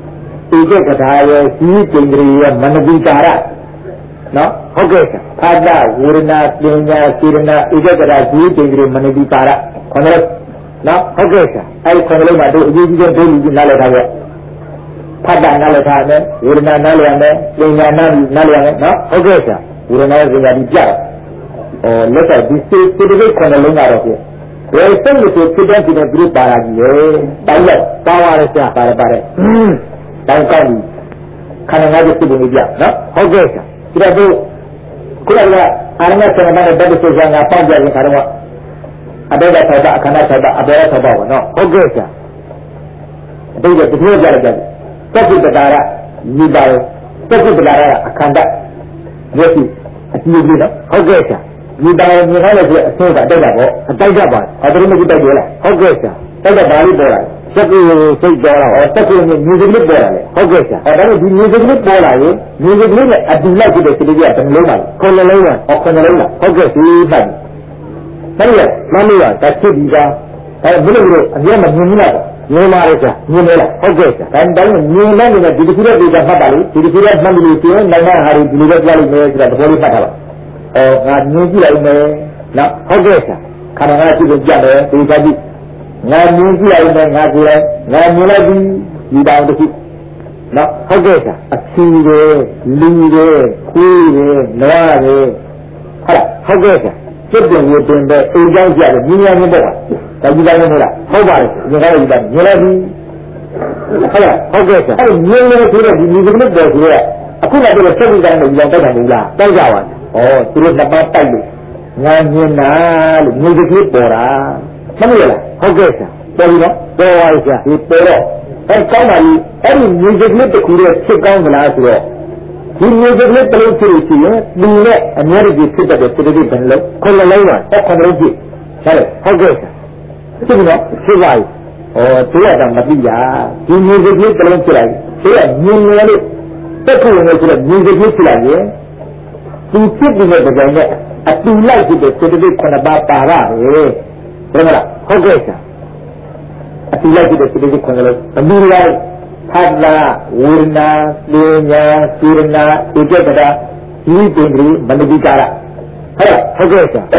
ဧကကထာရဲ့ဒီကျင်္ဂရီရဲ့မနတိကာရနော်ဟုတ်ကဲ့ဖာဒဝေဒနာပညာစေရနာဧကကထာဒီကျင်္ဂရီမနတိကာရခေါင်းလုံးနော်ဟုတ်ကဲ့အဲ့ခေါင်းလုံးမှာတို့အကြီးကြီးဒုလူကြီးနားလည်ထားရဲ့ဖာဒနားလည်ထားမယ်ဝေဒနာနားလည်ရမယ်ပညာနားနားလည်ရမယ်နော်ဟုတ်ကဲ့ဝေဒနာရဲ့ပညာဒီပြဩလက်တော့ဒီစေစေတသိက်ခေါင်းလုံးကတော့ပြဝေစိတ်ကိုဖြစ်တဲ့ဒီလိုပြပါလာကြီးလေတောင်းလိုက်ပါပါရစပါရပါတယ်တောင်းကောက်ပြီးခန္ဓာငါးခုဖြစ်နေကြနော်ဟုတ်ကဲ့ဆရာဒီတော့ခုနကအာရမဆန္ဒနဲ့ဗတ္တဆိုဆရာကပေါက်ပြရင်ခါတော့အဘေဒသဘောအခန္ဓာသဘောအဘေဒသဘောပေါ့နော်ဟုတ်ကဲ့ဆရာအတိတ်ကတည်းကကြားကြတယ်သက္ကုတ္တရာမိပါရောသက္ကုတ္တရာအခန္ဓာမျက်စိအကြည့်လေးနော်ဟုတ်ကဲ့ဆရာဒီတောင်မြင်ရလို့အဆိုးကတိုက်တာပေါ့အတိုက်တတ်ပါအတရမကြီးတိုက်ရလားဟုတ်ကဲ့ဆရာတိုက်တာဘာလို့ပေါ်လာလဲစက်ကူစိတ်ပေါ်လာဟောစက်ကူနဲ့မြေစကလေးပေါ်လာလေဟုတ်ကဲ့ဆရာအဲဒါလို့ဒီမြေစကလေးပေါ်လာရင်မြေစကလေးနဲ့အတူလိုက်ဖြစ်တဲ့စိတ်ကြီးကဘယ်လုံးပါလဲခုနှလုံးလားဟောခုနှလုံးလားဟုတ်ကဲ့ဒီပတ်ဟုတ်ရဲ့မမရတဖြစ်ပြီးသားအဲဘယ်လိုလဲအများမမြင်ဘူးလားမြင်ပါလေဆရာမြင်နေလားဟုတ်ကဲ့ဆရာဒါတိုင်းမြင်နေတယ်ဒီတစ်ခုတည်းဒီကမှတ်ပါလေဒီတစ်ခုတည်းမှတ်လို့ရှိရင်နိုင်ငံဟာဒီလိုပဲကြားလို့မယ်ဆိုတာသဘောလေးမှတ်ထားပါအော်ငါမြင်ကြည့်လိုက်မယ်နော်ဟုတ်ကဲ့ဆရာခန္ဓာငါးခုကိုကြည့်တယ်ဒီကကြည့်ငါမြင်ကြည့်လိုက်မယ်ငါကိုယ်လည်းငါမြင်လိုက်ပြီးဒီတောင်တစ်ခုနော်ဟုတ်ကဲ့ဆရာအချီတွေလူတွေခွေးတွေနွားတွေဟုတ်ဟုတ်ကဲ့ဆရာစိတ်တင်ရတင်တဲ့အိမ်ကြောင်းကြည့်တယ်မြင်ရမြင်တော့ဒါကြည့်လိုက်မလားဟုတ်ပါတယ်ဒီကားကြီးကမြင်လိုက်ပြီးဟုတ်လားဟုတ်ကဲ့ဆရာအဲ့မြင်လို့ဆိုတော့ဒီမြင်ကလေးပေါ်ဆိုတော့အခုလည်းတော့စိတ်ကြိုင်းနဲ့ဒီလောက်တိုက်တာမဟုတ်လားတိုက်ကြပါဩသူတို့နှစ်ပါးတိုက်လို့ငါမြင်တာလို့မြေကလေးပေါ်တာမဟုတ်လားဟုတ်ကဲ့ဆရာပေါ်ပြီနော်ပေါ်ပါဆရာဒီပေါ်တော့အဲကောင်းပါပြီအဲ့ဒီမြေကလေးတစ်ခုရဲ့ဖြစ်ကောင်းသလားဆိုတော့ဒီမြေကလေးတစ်လုံးဖြစ်လို့ရှိရင်ဒီနဲ့အများကြီးဖြစ်တတ်တဲ့စိတ္တိဘယ်လုံးခုနှလုံးပါအဲ့ခုနှလုံးဖြစ်ဟုတ်ဟုတ်ကဲ့ဆရာဖြစ်ပြီနော်ဖြစ်ပါပြီဩသူကမသိတာဒီမြေကလေးတစ်လုံးဖြစ်လိုက်သူကမြင်နေလို့တက်ခုနေဆိုတော့မြေကလေးဖြစ်လာရင်သူဖြစ်နေတဲ့ကြိုင်နဲ့အတူလိုက်ဖြစ်တဲ့စေတသိက်ခုနှစ်ပါးပါရတယ်ဘယ်မလားဟုတ်ကဲ့ဆရာအတူလိုက်ဖြစ်တဲ့စေတသိက်ခုနှစ်လုံးအမှုလိုက်ဖတ်လာဝေဒနာပညာစေရနာဧကဂတဒီပင်ကြီးမနတိကာရဟုတ်ဟုတ်ကဲ့ဆရာ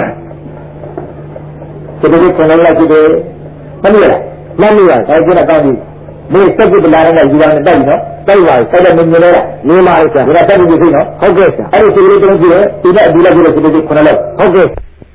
စေတသိက်ခုနှစ်လိုက်ဖြစ်တယ်မဟုတ်လားမဟုတ်လားဒါကြည့်တော့ကောင်းပြီမေစက်ကုတ္တလာနဲ့ယူပါနဲ့တိုက်နော်တိုက်ပါတိုက်တယ်မြင်နေလားမြင်ပါရဲ့ဆရာဒါတက်ပြီးပြီနော်ဟုတ်ကဲ့ဆရာအဲ့ဒီစိတ်ကလေးတုံးကြည့်ရဲ့ဒီနဲ့ဒီလိုက်ကြည့်လို့စိတ်ကလေးခုနလောက်ဟုတ်ကဲ့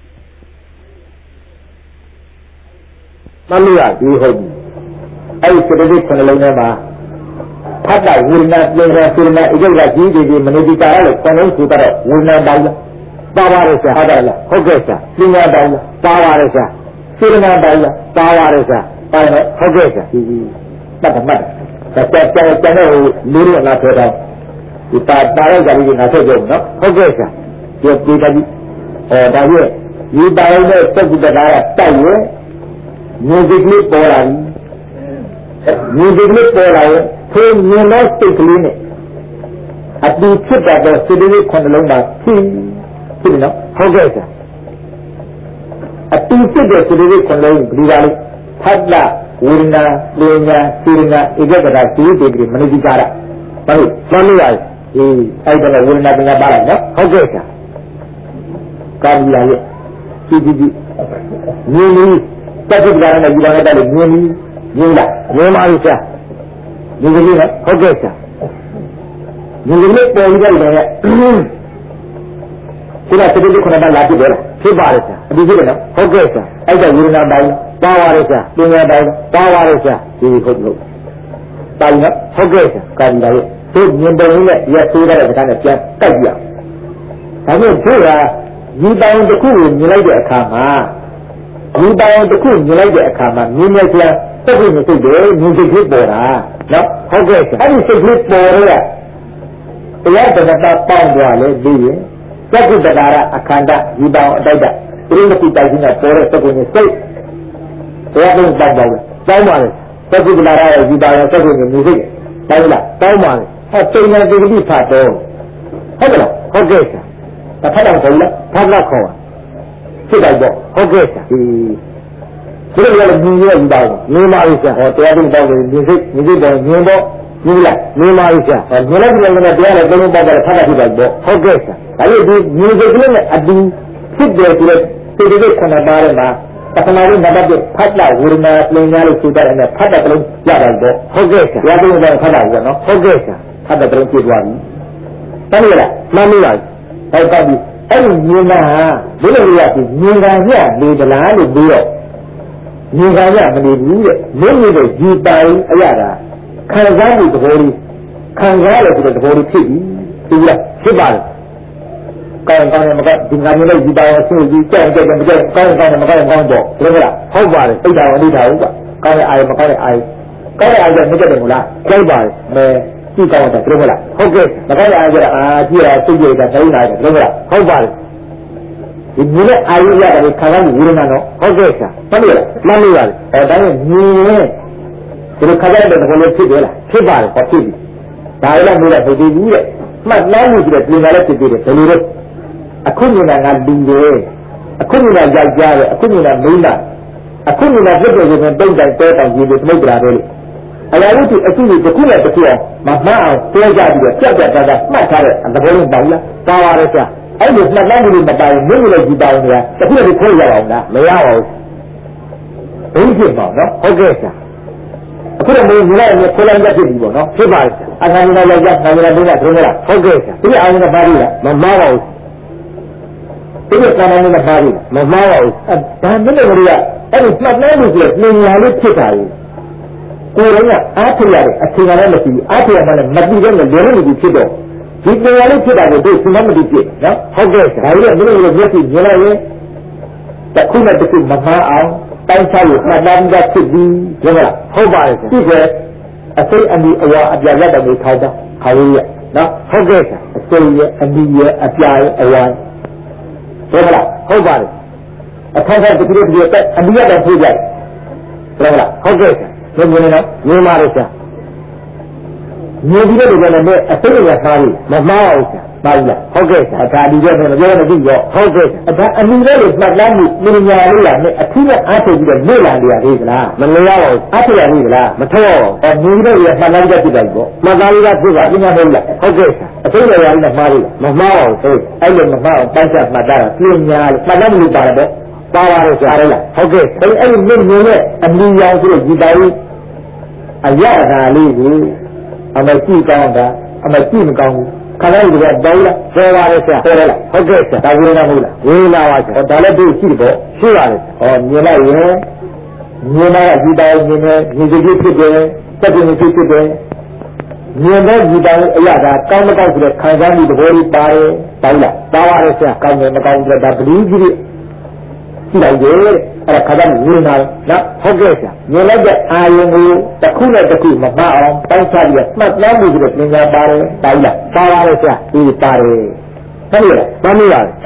မမရဒီဟုတ်ပြီအဲ့ဒီစိတ်ကလေးခုနလုံးထဲမှာဖတ်တာဝိညာဉ်ပြင်ရစေနာအကျိုးကကြီးကြီးကြီးမနတိကာရလို့ခေါင်းလုံးဆိုတော့ဝိညာဉ်တိုင်းပါပါရဲ့ဆရာဟုတ်တယ်လားဟုတ်ကဲ့ဆရာပညာတိုင်းပါပါရဲ့ဆရာစေနာတိုင်းပါပါရဲ့ဆရာပါတယ်ဟုတ်ကဲ့ဆရာဒီမှတ်တယ်မှတ်တယ်ဒါကြောင့်ကျွန်တော်လူရလာထွက်တော့ဒီတာတာရဲ့ကြပြီးငါထွက်ကြနော်ဟုတ်ကဲ့ဆရာဒီဒီကကြီးအဲဒါကြီးဒီတာရဲ့စက်ကူတကားတိုက်ရဲ့မြေကြီးကလေးပေါ်လာပြီမြေကြီးကလေးပေါ်လာရင်သူမြင်တော့စိတ်ကလေးနဲ့အတူဖြစ်တဲ့စိတ်လေးခုနှလုံးမှာဖြစ်ဖြစ်နော်ဟုတ်ကဲ့ဆရာအတူဖြစ်တဲ့စိတ်လေးခုနှလုံးဒီပါလေးဖတ်လာဝေဒနာပညာစေရနာဧကဂတဒီတေတိမနတိကာရဘာလို့မလို့ရအေးအဲ့ဒါဝေဒနာပညာပါလိုက်နော်ဟုတ်ကဲ့ဆရာကာမီလာရဲ့ကြည့်ကြည့်ကြည့်မြင်ပြီးတက်ကြည့်ကြတယ်ဒီလိုနဲ့တက်လို့မြင်ပြီးမြင်လားမြင်ပါပြီဆရာမြင်ကြည့်နော်ဟုတ်ကဲ့ဆရာမြင်ကြည့်ပေါ်ပြီးတယ်လေဒီကစိတ်လေးခုနကလာကြည့်တယ်လားဖြစ်ပါလေဆရာအတူဖြစ်တယ်နော်ဟုတ်ကဲ့ဆရာအဲ့ဒါဝေဒနာတိုင်းပါပါလေဆရာပညာတိုင်းပါပါလေဆရာဒီဟုတ်လို့တိုင်းနော်ဟုတ်ကဲ့ဆရာကာဒီလာရဲ့သူမြင်တယ်နဲ့ရသေးတဲ့အခါနဲ့ပြန်တိုက်ပြဒါပေမဲ့သူကဒီတောင်တစ်ခုကိုမြင်လိုက်တဲ့အခါမှာဒီတောင်တစ်ခုမြင်လိုက်တဲ့အခါမှာမြင်နေကြစိတ်ကိုမစိတ်တယ်မြင်စိတ်ကပေါ်တာနော်ဟုတ်ကဲ့ဆရာအဲ့ဒီစိတ်ကပေါ်ရတဲ့တရားတဏ္ဍာပေါင်းသွားလေပြီးရင်သက္ကုတ္တရာအခန္ဓာဒီတောင်အတိုက်တာပြိဋ္ဌိတိုက်ခြင်းကပေါ်တဲ့သက္ကုနဲ့စိတ်တရားလုံးတောင်းပါလေတောင်းပါလေသက္ကုတ္တရာရဲ့ဒီတောင်ရဲ့သက္ကုနဲ့မြင်စိတ်တောင်းလားတောင်းပါလေဟောစိတ်နဲ့ဒီတိဖတ်တော့ဟုတ်ကဲ့လားဟုတ်ကဲ့ဆရာတစ်ဖက်တော့ခေါ်လားဖတ်တော့ခေါ်ပါဖြစ်လိုက်တော့ဟုတ်ကဲ့ဆရာဒီဒီလိုလည်းမြင်ရဒီတောင်မြင်ပါလေဆရာဟောတရားလုံးတောင်းတယ်မြင်စိတ်မြင်စိတ်တော့မြင်တော့ဘူးလားနေပါပြီဆရာမြင်လိုက်ကြတယ်တရားလည်းသုံးလုံးပေါက်တယ်ဖတ်တာဖြစ်ပါပေါ့ဟုတ်ကဲ့ဆရာဒါလို့ဒီမြေစိတ်ကလေးနဲ့အတူဖြစ်တယ်ဆိုတော့ဒီဒီကိုခဏပါရမှာပထမလေးနံပါတ်ဖတ်လာဝေဒနာပညာလို့ဆိုတဲ့နဲ့ဖတ်တဲ့ကလေးရတာပေါ့ဟုတ်ကဲ့ဆရာတရားသုံးလုံးဖတ်တာပေါ့နော်ဟုတ်ကဲ့ဆရာဖတ်တဲ့ကလေးပြသွားပြီတမ်းရလားမှန်ပြီလားဟုတ်ပါပြီအဲ့ဒီမြင်တာဘယ်လိုလဲဒီမြင်တာညနေသလားလို့ပြောတော့မြင်တာညမနေဘူးတဲ့မင်းနေတဲ့ဒီတိုင်အရာကခံစားမှုသဘောလေးခံစားရတဲ့သဘောလေးဖြစ်ပြီဒီလားဖြစ်ပါလေကောင်းကောင်းနဲ့မကောင်းဒီငါမျိုးလေးဒီတိုင်ဆင်းပြီးကြောက်ကြတယ်မကြောက်ကောင်းကောင်းနဲ့မကောင်းကောင်းတော့ဘယ်လိုလဲဟုတ်ပါလေအိတ်တာဝိတာဟုတ်ပါကောင်းတဲ့အာရုံမကောင်းတဲ့အာရုံကောင်းတဲ့အာရုံမကြတယ်မလားကြောက်ပါလေမဲကြည့်ကောင်းတယ်ဘယ်လိုလဲဟုတ်ကဲ့မကောင်းတဲ့အာရုံကအာကြည့်ရစိတ်ကြိုက်တာတိုင်းလာတယ်ဘယ်လိုလဲဟုတ်ပါလေဒီမြင်တဲ့အာရုံရတယ်ခံစားမှုဝေဒနာတော့ဟုတ်ကဲ့ဆရာမှန်ပြီလားမှန်ပြီပါလေအဲဒါနဲ့မြင်ဒီလိုခါကြတဲ့ဘယ်လိုဖြစ်တယ်လားဖြစ်ပါလေဟောဖြစ်ပြီဒါလည်းမျိုးတဲ့ဖြစ်ပြီးတဲ့မှတ်လိုက်လို့ဆိုတဲ့ပြင်လာလည်းဖြစ်ပြီးတယ်ဘယ်လိုလဲအခုမြင်တာငါလူတယ်အခုမြင်တာယောက်ျားတယ်အခုမြင်တာမိန်းမအခုမြင်တာဖြစ်တယ်ဆိုရင်တုံးတိုင်တဲတိုင်ကြီးတွေသမုဒ္ဒရာတွေလေအရာလို့ဒီအခုဒီတစ်ခုနဲ့တစ်ခုအောင်မမှတ်အောင်ပြောကြပြီးတော့ကြက်ကြက်ကြက်မှတ်ထားတဲ့သဘောလုံးပါလားပါပါရဲ့ဆရာအဲ့လိုမှတ်လိုက်လို့မတိုင်မင်းလည်းဒီတိုင်နေတာတစ်ခုနဲ့တစ်ခုရအောင်လားမရပါဘူးဘယ်ဖြစ်ပါနော်ဟုတ်ကဲ့ဆရာအခုတော့မင်းမြင်လိုက်ရင်ခွဲလိုက်ရဖြစ်ပြီပေါ့နော်ဖြစ်ပါရဲ့အခါကြီးတော့ရောက်ကြတယ်လည်းတော့ဒုက္ခလားဟုတ်ကဲ့ဆရာဒီအာရုံကပါပြီလားမမှားပါဘူးဒီကကံနဲ့မပါဘူးမမှားပါဘူးဒါမင်းတို့ကအဲ့ဒီမှတ်လိုက်လို့ဆိုရင်ပညာလေးဖြစ်တာကြီးကိုယ်ကအားထုတ်ရတယ်အချိန်ကလည်းမရှိဘူးအားထုတ်ရမှလည်းမပြီးတော့လည်းလွယ်လို့မဖြစ်တော့ဒီပညာလေးဖြစ်တာကိုတို့စဉ်းမမတည်ဖြစ်နော်ဟုတ်ကဲ့ဒါကြီးကမင်းတို့မျက်စိမြင်လိုက်ရင်တစ်ခုနဲ့တစ်ခုမမှားအောင်တိုင်းချရမှတ်သားပြီးဖြစ်ပြီးဟုတ်လားဟုတ်ပါရဲ့ဒီကအစိတ်အမီအဝါအပြာရက်တယ်ထောက်တာခါလေးရနော်ဟုတ်ကဲ့အစိတ်ရအမီရအပြာရအဝါဟုတ်လားဟုတ်ပါရဲ့အခါခါတစ်ခုတစ်ခုတက်အမီရတော့ဖြစ်ကြတယ်ဟုတ်လားဟုတ်ကဲ့ဘယ်လိုလဲနော်မြင်ပါလို့ဆရာမြင်ပြီးတော့လည်းလည်းအစိတ်ရသားလေးမမှားအောင်ဆရာပါဘူးလားဟုတ်ကဲ့ဆရာဒါဒီတော့မပြောမသိရောဟုတ်ကဲ့ဒါအမီလေးကိုမှတ်သားမှုပညာလေးရနဲ့အထူးနဲ့အားထုတ်ပြီးတော့လေ့လာနေရသေးသလားမလေ့ရပါဘူးအားထုတ်ရသေးသလားမထုတ်ရဘူးအဲမြင်ပြီးတော့မှတ်သားပြီးဖြစ်တယ်ပေါ့မှတ်သားလေးကဖြစ်တာပညာမဟုတ်လားဟုတ်ကဲ့ဆရာအစိတ်ရရနဲ့မှားလို့မမှားအောင်ဟုတ်အဲ့လိုမမှားအောင်တိုင်းချက်မှတ်သားတာပညာလေးမှတ်သားမှုပါတယ်ပေါ့ပါပါတယ်ဆရာဟုတ်လားဟုတ်ကဲ့အဲ့အဲ့ဒီမြင်နဲ့အမီရောင်ဆိုလို့ဒီတိုင်းအရသာလေးကိုအမကြည့်ကောင်းတာအမကြည့်မကောင်းဘူးခါလိုက်တော့တောင်းလားပြောပါလေဆရာပြောလားဟုတ်ကဲ့ဆရာဒါဝေဒနာမဟုတ်လားဝေဒနာပါဆရာဒါလည်းသူရှိတယ်ပေါ့ရှိပါလေဟောမြင်လိုက်ရင်မြင်လိုက်ဒီတိုင်းမြင်နေဒီကြည့်ဖြစ်တယ်စက်တင်ဖြစ်ဖြစ်တယ်မြင်တဲ့ဒီတိုင်းအရသာကောင်းမကောင်းဆိုတဲ့ခံစားမှုသဘောလေးပါတယ်တောင်းလားပါပါလေဆရာကောင်းတယ်မကောင်းဘူးဒါပလီကြီးကြီးရှိလိုက်တယ်အဲ့ဒါခါတိုင်းဝေဒနာနော်ဟုတ်ကဲ့ဆရာမြင်လိုက်တဲ့အာယုံကိုတစ်ခုနဲ့တစ်ခုမမှားအောင်တိုင်းချပြီးမှတ်သားမှုတွေပညာပါတယ်တောင်းလားပါပါလေဆရာဒီပါတယ်ဟုတ်ပြီလားမှန်ပြီလား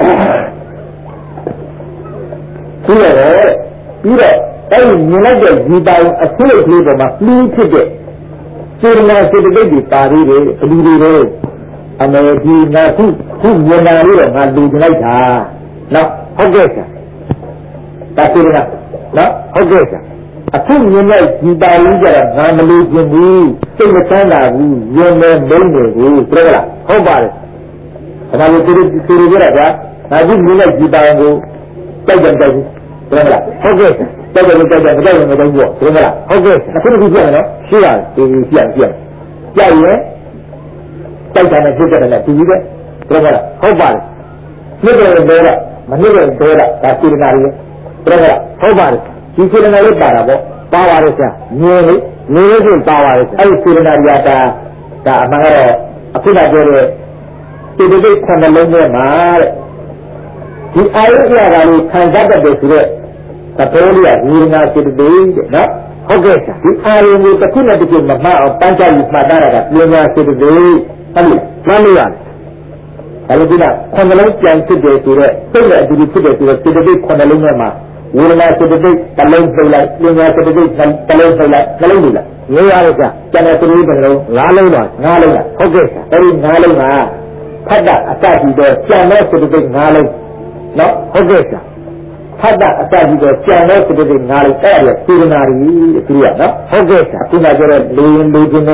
ဒီလိုပြီးတော့အဲ့ဒီမြင်လိုက်တဲ့ဒီတိုင်အခွင့်အရေးပေါ်မှာပြီးဖြစ်တဲ့စေတနာစေတသိက်တွေပါသေးတယ်အလူတွေတော့အမေဒီငါခုခုမြင်လာလို့တော့ငါလူချလိုက်တာနော်ဟုတ်ကဲ့ဆရာဒါစေတနာနော်ဟုတ်ကဲ့ဆရာအခုမြင်လိုက်ဒီတိုင်ကြီးကြတော့ငါမလို့ခြင်းဘူးစိတ်မချမ်းသာဘူးယုံနေမုန်းနေဘူးပြောလားဟုတ်ပါတယ်ဒါကလည်းသူသူရကြတာကဒါကြီးမြင်လိုက်ဒီတိုင်ကိုတိုက်ကြတိုက်ဘူးပြောလားဟုတ်ကဲ့တိုက်ကြတိုက်ကြမတိုက်ရင်မတိုက်ဘူးပြောလားဟုတ်ကဲ့အခုဒီပြရနော်ရှိရတယ်ဒီပြရပြရကြရင်တိုက်တာနဲ့ဖြစ်တယ်နဲ့ဒီကြီးပဲပြောလားဟုတ်ပါတယ်နှစ်တယ်တော့လားမနှစ်တယ်တော့လားဒါစေတနာတွေပြောလားဟုတ်ပါတယ်ဒီစေတနာလေးပါတာပေါ့ပါပါတယ်ဆရာမြင်လို့မြင်လို့ဆိုပါပါတယ်ဆရာအဲ့ဒီစေတနာတွေကဒါဒါအမှန်ကတော့အခုနပြောတဲ့စေတသိက်ခုနှစ်လုံးနဲ့မှာတဲ့ဒီအာရုံအရာလေးခံစားတတ်တယ်ဆိုတော့သဘောလေးကဝေဒနာစေတသိက်တဲ့နော်ဟုတ်ကဲ့ဆရာဒီအာရုံကိုတစ်ခုနဲ့တစ်ခုမမှတ်အောင်တန်းကြပြီးမှတ်သားတာကပညာစေတသိက်ဟုတ်ပြီမှန်လို့ရတယ်ဒါလို့ဒီကခုနှစ်လုံးပြန်ဖြစ်တယ်ဆိုတော့စိတ်နဲ့အတူတူဖြစ်တယ်ဆိုတော့စေတသိက်ခုနှစ်လုံးနဲ့မှာဝေဒနာစေတသိက်တစ်လုံးပြလိုက်ပညာစေတသိက်တစ်လုံးပြလိုက်နှလုံးပြလိုက်နေရတော့ကျန်တဲ့သူတွေကတော့ငါးလုံးပါငါးလုံးပါဟုတ်ကဲ့အဲ့ဒီငါးလုံးကဖတ်တာအတတ်ပြီးတော့ကျန်တဲ့စေတသိက်ငါးလုံးနော်ဟုတ်ကဲ့ဆရာဖတ်တာအတတ်ပြီးတော့ကျန်တဲ့စေတသိက်ငါးလုံးအဲ့ဒါစေတနာတွေသူရနော်ဟုတ်ကဲ့ဆရာခုနကပြောတဲ့လူလူချင်းနဲ့ကြ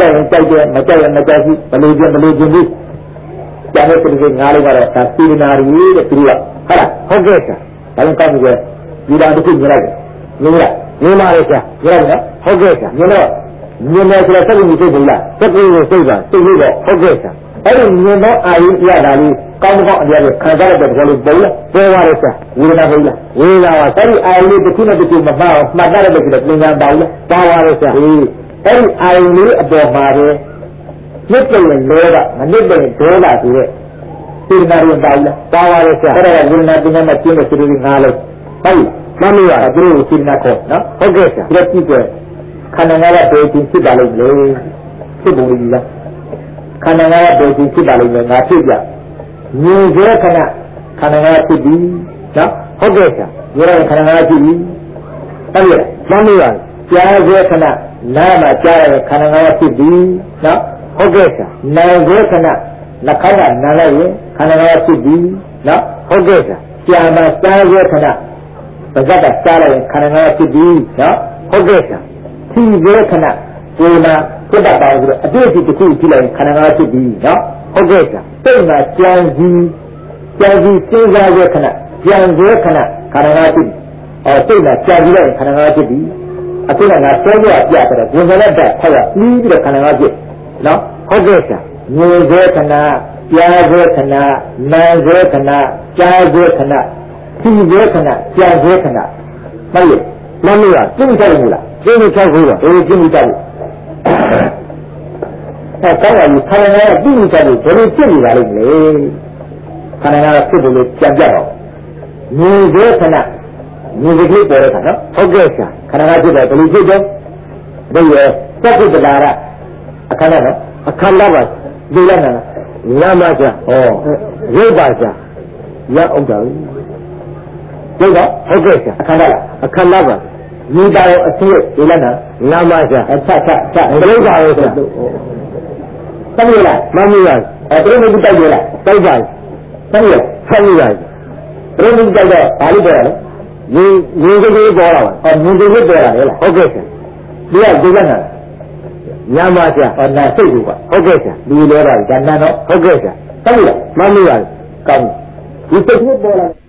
ကြိုက်ရင်ကြိုက်တယ်မကြိုက်ရင်မကြိုက်ဘူးဘလို့ချင်းဘလို့ချင်းဘူးကျန်တဲ့စိတ်ကငါးလေးကတော့ဒါစေနာရီတဲ့သူကဟုတ်လားဟုတ်ကဲ့ဆရာဒါလည်းကောင်းပြီပဲဒီတာတစ်ခုမြင်လိုက်မြင်လားမြင်ပါလေဆရာမြင်လိုက်နော်ဟုတ်ကဲ့ဆရာမြင်တော့မြင်တယ်ဆိုတော့စိတ်ကိုစိတ်ဘူးလားစိတ်ကိုစိတ်ပါစိတ်လို့တော့ဟုတ်ကဲ့ဆရာအဲ့ဒီမြင်တော့အာရုံပြတာလေးကောင်းကောင်းအပြည့်ခံစားရတဲ့ဘယ်လိုပုံလဲပေါ်ပါလေဆရာဝေဒနာပုံလားဝေဒနာကအဲ့ဒီအာရုံလေးတစ်ခုနဲ့တစ်ခုမမှားအောင်မှတ်ရတဲ့ကိစ္စပြင်ညာပါလားပါပါလေဆရာအေးအဲ့ဒီအာရုံလေးအပေါ်မှာပဲမြစ်တယ်လောကမနစ်တယ်ဒေါသဆိုတဲ့စေနာရင်ပါလားပါပါလေဆရာအဲ့ဒါကဝေဒနာပြင်ညာနဲ့ကျင်းတဲ့စိတ်လေးငါးလုံးဟုတ်မမရသူတို့စေနာခေါ်နော်ဟုတ်ကဲ့ဆရာဒီကြည့်ကြခန္ဓာငါးပါးပေါ်ခြင်းဖြစ်ပါလိမ့်မယ်ဖြစ်ပုံလေးလားခန္ဓာငါးပါးပေါ်ခြင်းဖြစ်ပါလိမ့်မယ်ငါဖြစ်ကြမြင်စေခဏခန္ဓာငါးဖြစ်ပြီနော်ဟုတ်ကဲ့ဆရာမြင်ရခန္ဓာငါးဖြစ်ပြီဟုတ်ရဲ့မမရကြားစေခဏနားမှာကြားရခန္ဓာငါးဖြစ်ပြီနော်ဟုတ်ကဲ့ဆရာနာစေခဏနှာခေါင်းကနားလိုက်ရင်ခန္ဓာငါးဖြစ်ပြီနော်ဟုတ်ကဲ့ဆရာကြားမှာကြားစေခဏပါးစပ်ကကြားလိုက်ရင်ခန္ဓာငါးဖြစ်ပြီနော်ဟုတ်ကဲ့ဆရာထီစေခဏကိုယ်နာပြတ်တာပြီးတော့အပြည့်အစုံတစ်ခုကြည့်လိုက်ခန္ဓာငါးဖြစ်ပြီနော်ဟုတ်ကဲ့ဆရာစိတ်မှာကြံစည်ကြံစည်စဉ်းစားရခဏကြံစည်ခဏခန္ဓာငါးဖြစ်ပြီအော်စိတ်မှာကြံစည်လိုက်ခန္ဓာငါးဖြစ်ပြီအခုကငါဆွဲရပြတယ်ဝင်ရတဲ့ဖက်ရပြီးပြီးတော့ခန္ဓာငါးဖြစ်နော်ဟုတ်ကဲ့ဆရာငြိမ်စေခဏကြားစေခဏနားစေခဏကြားစေခဏထီစေခဏကြံစေခဏမဟုတ်မမရသိချင်ဘူးလားသိချင်ဘူးလားအေးသိချင်ဘူးအဲကောင်းပါပြီခန္ဓာငါးသိချင်တယ်ဘယ်လိုဖြစ်နေပါလိမ့်မလဲခန္ဓာငါးဖြစ်တယ်လို့ကြံပြတော့ငြိမ်စေခဏငြိမ်စေကလေးပေါ်တဲ့ခါနော်ဟုတ်ကဲ့ဆရာခန္ဓာငါးဖြစ်တယ်ဘယ်လိုဖြစ်တယ်ဒါရသက္ကုတ္တရာအခန္ဓာနော်အခန္ဓာပါဒီလနာနာမဆရာဩရုပ်ပါဆရာရအောင်တာရုပ်တော့ဟုတ်ကဲ့ဆရာအခန္ဓာလားအခန္ဓာပါဒီတာရောအသိဒီလနာနာမဆရာအချက်ချက်ချက်ဘယ်လိုပါလဲဆရာသမီးလားမမီးလားအဲဘယ်လိုတိုက်ရလဲတိုက်ကြသမီးလားသမီးလားဘယ်လိုတိုက်တော့ဘာလို့ပြောရလဲရေရေကလေးပေါ်လာပါအော်မြင်တယ်လို့ပြောရလေလားဟုတ်ကဲ့ဆရာဒီကဒီလနာညာမဆရာဟောနာစိတ်ကူပါဟုတ်ကဲ့ဆရာဒီလိုတော့ဒါနန်းတော့ဟုတ်ကဲ့ဆရာသမီးလားမမီးလားကောင်းဒီစိတ်ကိုပေါ်လာ